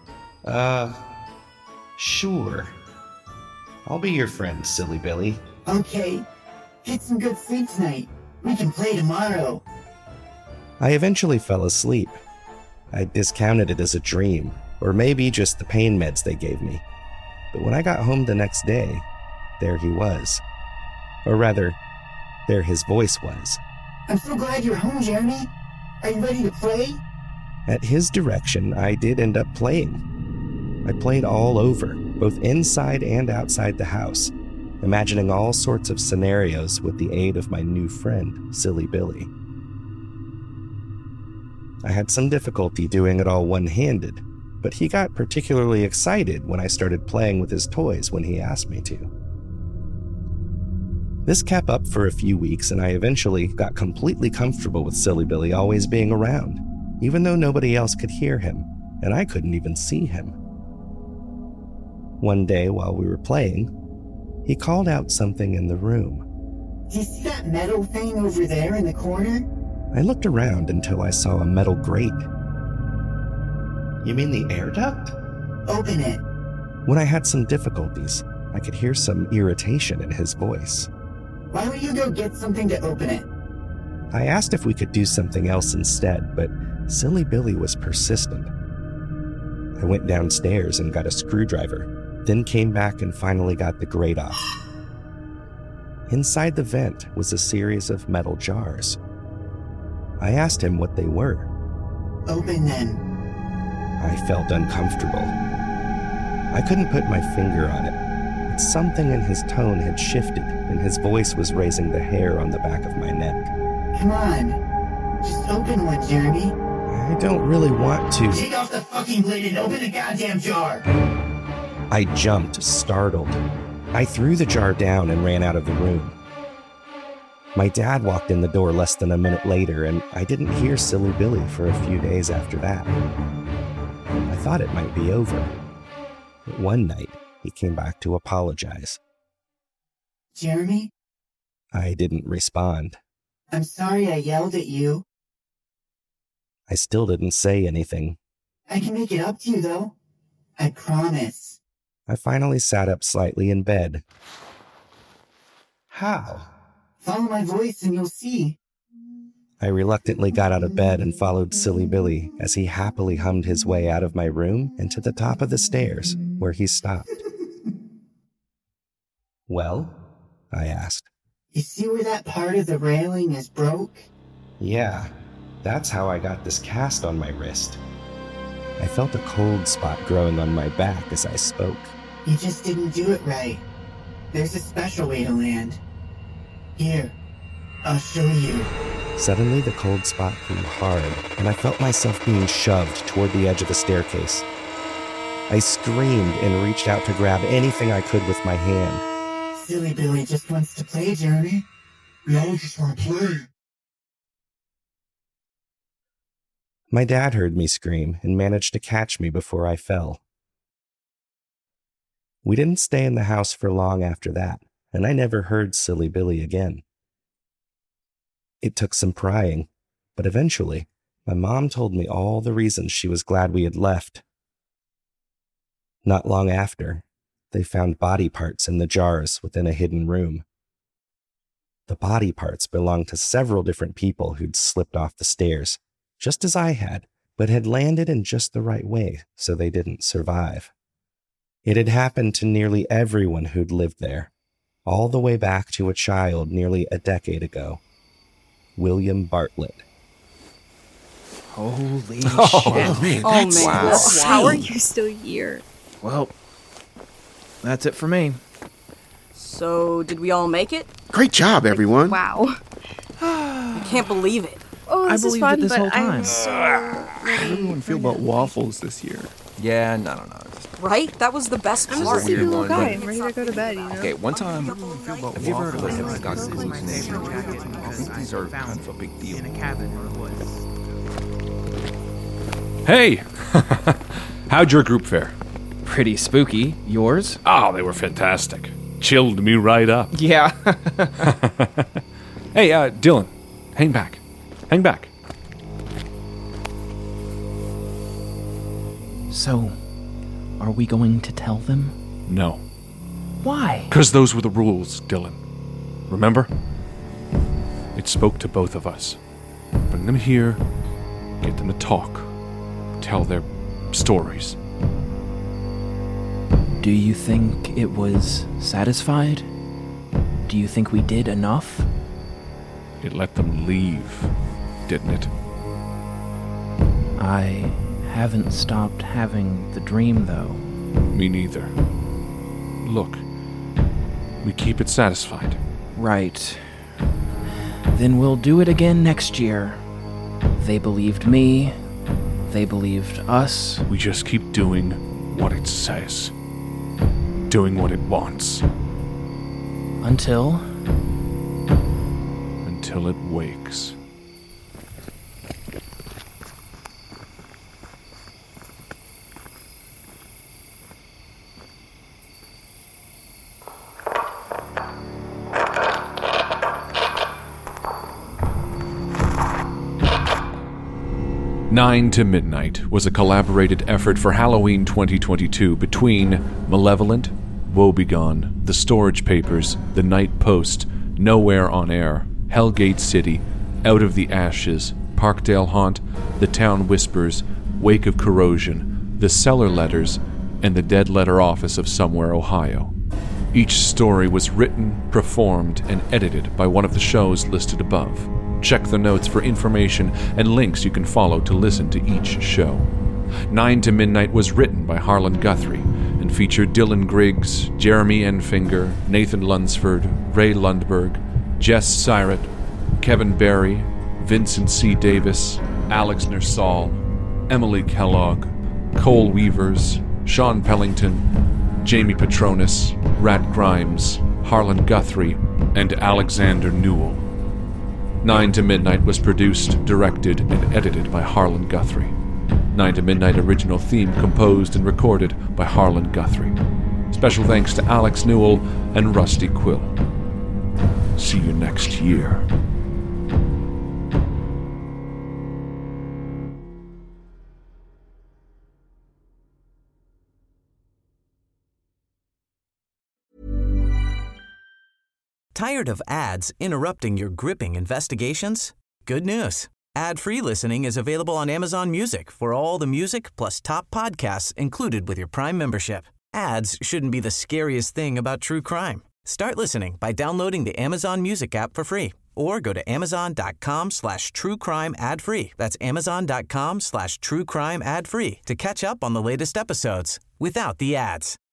[SPEAKER 16] Sure. I'll be your friend, Silly Billy.
[SPEAKER 17] Okay. Get some good sleep tonight. We can play tomorrow.
[SPEAKER 16] I eventually fell asleep. I discounted it as a dream, or maybe just the pain meds they gave me. But when I got home the next day, there he was. Or rather, there his voice was.
[SPEAKER 17] I'm so glad you're home, Jeremy. Are you ready to play?
[SPEAKER 16] At his direction, I did end up playing. I played all over, both inside and outside the house, imagining all sorts of scenarios with the aid of my new friend, Silly Billy. I had some difficulty doing it all one-handed, but he got particularly excited when I started playing with his toys when he asked me to. This kept up for a few weeks, and I eventually got completely comfortable with Silly Billy always being around, even though nobody else could hear him, and I couldn't even see him. One day while we were playing, he called out something in the room.
[SPEAKER 17] Do you see that metal thing over there in the corner?
[SPEAKER 16] I looked around until I saw a metal grate. You mean the air duct?
[SPEAKER 17] Open it.
[SPEAKER 16] When I had some difficulties, I could hear some irritation in his voice.
[SPEAKER 17] Why don't you go get something to open it?
[SPEAKER 16] I asked if we could do something else instead, but Silly Billy was persistent. I went downstairs and got a screwdriver, then came back and finally got the grate off. Inside the vent was a series of metal jars. I asked him what they were.
[SPEAKER 17] Open them.
[SPEAKER 16] I felt uncomfortable. I couldn't put my finger on it, but something in his tone had shifted, and his voice was raising the hair on the back of my neck.
[SPEAKER 17] Come on. Just open one, Jeremy.
[SPEAKER 16] I don't really want to.
[SPEAKER 17] Take off the fucking lid and open the goddamn jar.
[SPEAKER 16] I jumped, startled. I threw the jar down and ran out of the room. My dad walked in the door less than a minute later, and I didn't hear Silly Billy for a few days after that. I thought it might be over. But one night, he came back to apologize.
[SPEAKER 17] Jeremy?
[SPEAKER 16] I didn't respond.
[SPEAKER 17] I'm sorry I yelled at you.
[SPEAKER 16] I still didn't say anything.
[SPEAKER 17] I can make it up to you, though. I promise.
[SPEAKER 16] I finally sat up slightly in bed. How?
[SPEAKER 17] Follow my voice and you'll see.
[SPEAKER 16] I reluctantly got out of bed and followed Silly Billy as he happily hummed his way out of my room and to the top of the stairs, where he stopped. Well? I asked.
[SPEAKER 17] You see where that part of the railing is broke?
[SPEAKER 16] Yeah, that's how I got this cast on my wrist. I felt a cold spot growing on my back as I spoke.
[SPEAKER 17] You just didn't do it right. There's a special way to land. Here, I'll show you.
[SPEAKER 16] Suddenly, the cold spot grew hard, and I felt myself being shoved toward the edge of the staircase. I screamed and reached out to grab anything I could with my hand.
[SPEAKER 17] Silly Billy just wants to play, Jeremy.
[SPEAKER 7] We all just want to play.
[SPEAKER 16] My dad heard me scream and managed to catch me before I fell. We didn't stay in the house for long after that, and I never heard Silly Billy again. It took some prying, but eventually, my mom told me all the reasons she was glad we had left. Not long after, they found body parts in the jars within a hidden room. The body parts belonged to several different people who'd slipped off the stairs, just as I had, but had landed in just the right way so they didn't survive. It had happened to nearly everyone who'd lived there, all the way back to a child nearly a decade ago. William Bartlett.
[SPEAKER 8] Holy
[SPEAKER 9] Oh,
[SPEAKER 8] shit.
[SPEAKER 9] man.
[SPEAKER 14] Oh, man.
[SPEAKER 9] Wow.
[SPEAKER 14] How are you still here?
[SPEAKER 8] Well, that's it for me.
[SPEAKER 10] So, did we all make it?
[SPEAKER 11] Great job, everyone.
[SPEAKER 14] Wow.
[SPEAKER 10] I can't believe it.
[SPEAKER 14] Oh,
[SPEAKER 8] I
[SPEAKER 14] this is
[SPEAKER 8] believed
[SPEAKER 14] fun,
[SPEAKER 8] it this
[SPEAKER 14] but
[SPEAKER 8] whole time.
[SPEAKER 14] I'm so
[SPEAKER 9] How did everyone feel about waffles this year?
[SPEAKER 18] Yeah, no.
[SPEAKER 10] Right? That was the best
[SPEAKER 14] I'm
[SPEAKER 10] part.
[SPEAKER 14] just a sleepy little
[SPEAKER 18] one,
[SPEAKER 14] guy.
[SPEAKER 18] but-
[SPEAKER 14] I'm ready to go to bed, you know?
[SPEAKER 18] Okay, one time. Have you ever heard of a hallucinogenic hallucination?
[SPEAKER 9] I think these are kind of a big deal.
[SPEAKER 19] Hey! How'd your group fare?
[SPEAKER 8] Pretty spooky. Yours?
[SPEAKER 19] Oh, they were fantastic. Chilled me right up.
[SPEAKER 8] Yeah.
[SPEAKER 19] Hey, Dylan, hang back. Hang back.
[SPEAKER 8] So, are we going to tell them?
[SPEAKER 19] No.
[SPEAKER 8] Why?
[SPEAKER 19] Because those were the rules, Dylan. Remember? It spoke to both of us. Bring them here, get them to talk, tell their stories.
[SPEAKER 8] Do you think it was satisfied? Do you think we did enough?
[SPEAKER 19] It let them leave, didn't it?
[SPEAKER 8] I haven't stopped having the dream, though.
[SPEAKER 19] Me neither. Look, we keep it satisfied.
[SPEAKER 8] Right. Then we'll do it again next year. They believed me. They believed us.
[SPEAKER 19] We just keep doing what it says. Doing what it wants.
[SPEAKER 8] Until
[SPEAKER 19] it wakes. Nine to Midnight was a collaborated effort for Halloween 2022 between Malevolent, Woebegone, The Storage Papers, The Night Post, Nowhere on Air, Hellgate City, Out of the Ashes, Parkdale Haunt, The Town Whispers, Wake of Corrosion, The Cellar Letters, and The Dead Letter Office of Somewhere, Ohio. Each story was written, performed, and edited by one of the shows listed above. Check the notes for information and links you can follow to listen to each show. 9 to Midnight was written by Harlan Guthrie and featured Dylan Griggs, Jeremy Enfinger, Nathan Lunsford, Ray Lundberg, Jess Syret, Kevin Barry, Vincent C. Davis, Alex Nersall, Emily Kellogg, Cole Weavers, Sean Pellington, Jamie Petronis, Rat Grimes, Harlan Guthrie, and Alexander Newell. 9 to Midnight was produced, directed, and edited by Harlan Guthrie. 9 to Midnight original theme composed and recorded by Harlan Guthrie. Special thanks to Alex Newell and Rusty Quill. See you next year.
[SPEAKER 1] Tired of ads interrupting your gripping investigations? Good news. Ad-free listening is available on Amazon Music for all the music plus top podcasts included with your Prime membership. Ads shouldn't be the scariest thing about true crime. Start listening by downloading the Amazon Music app for free or go to amazon.com/truecrime ad-free. That's amazon.com/truecrime ad-free to catch up on the latest episodes without the ads.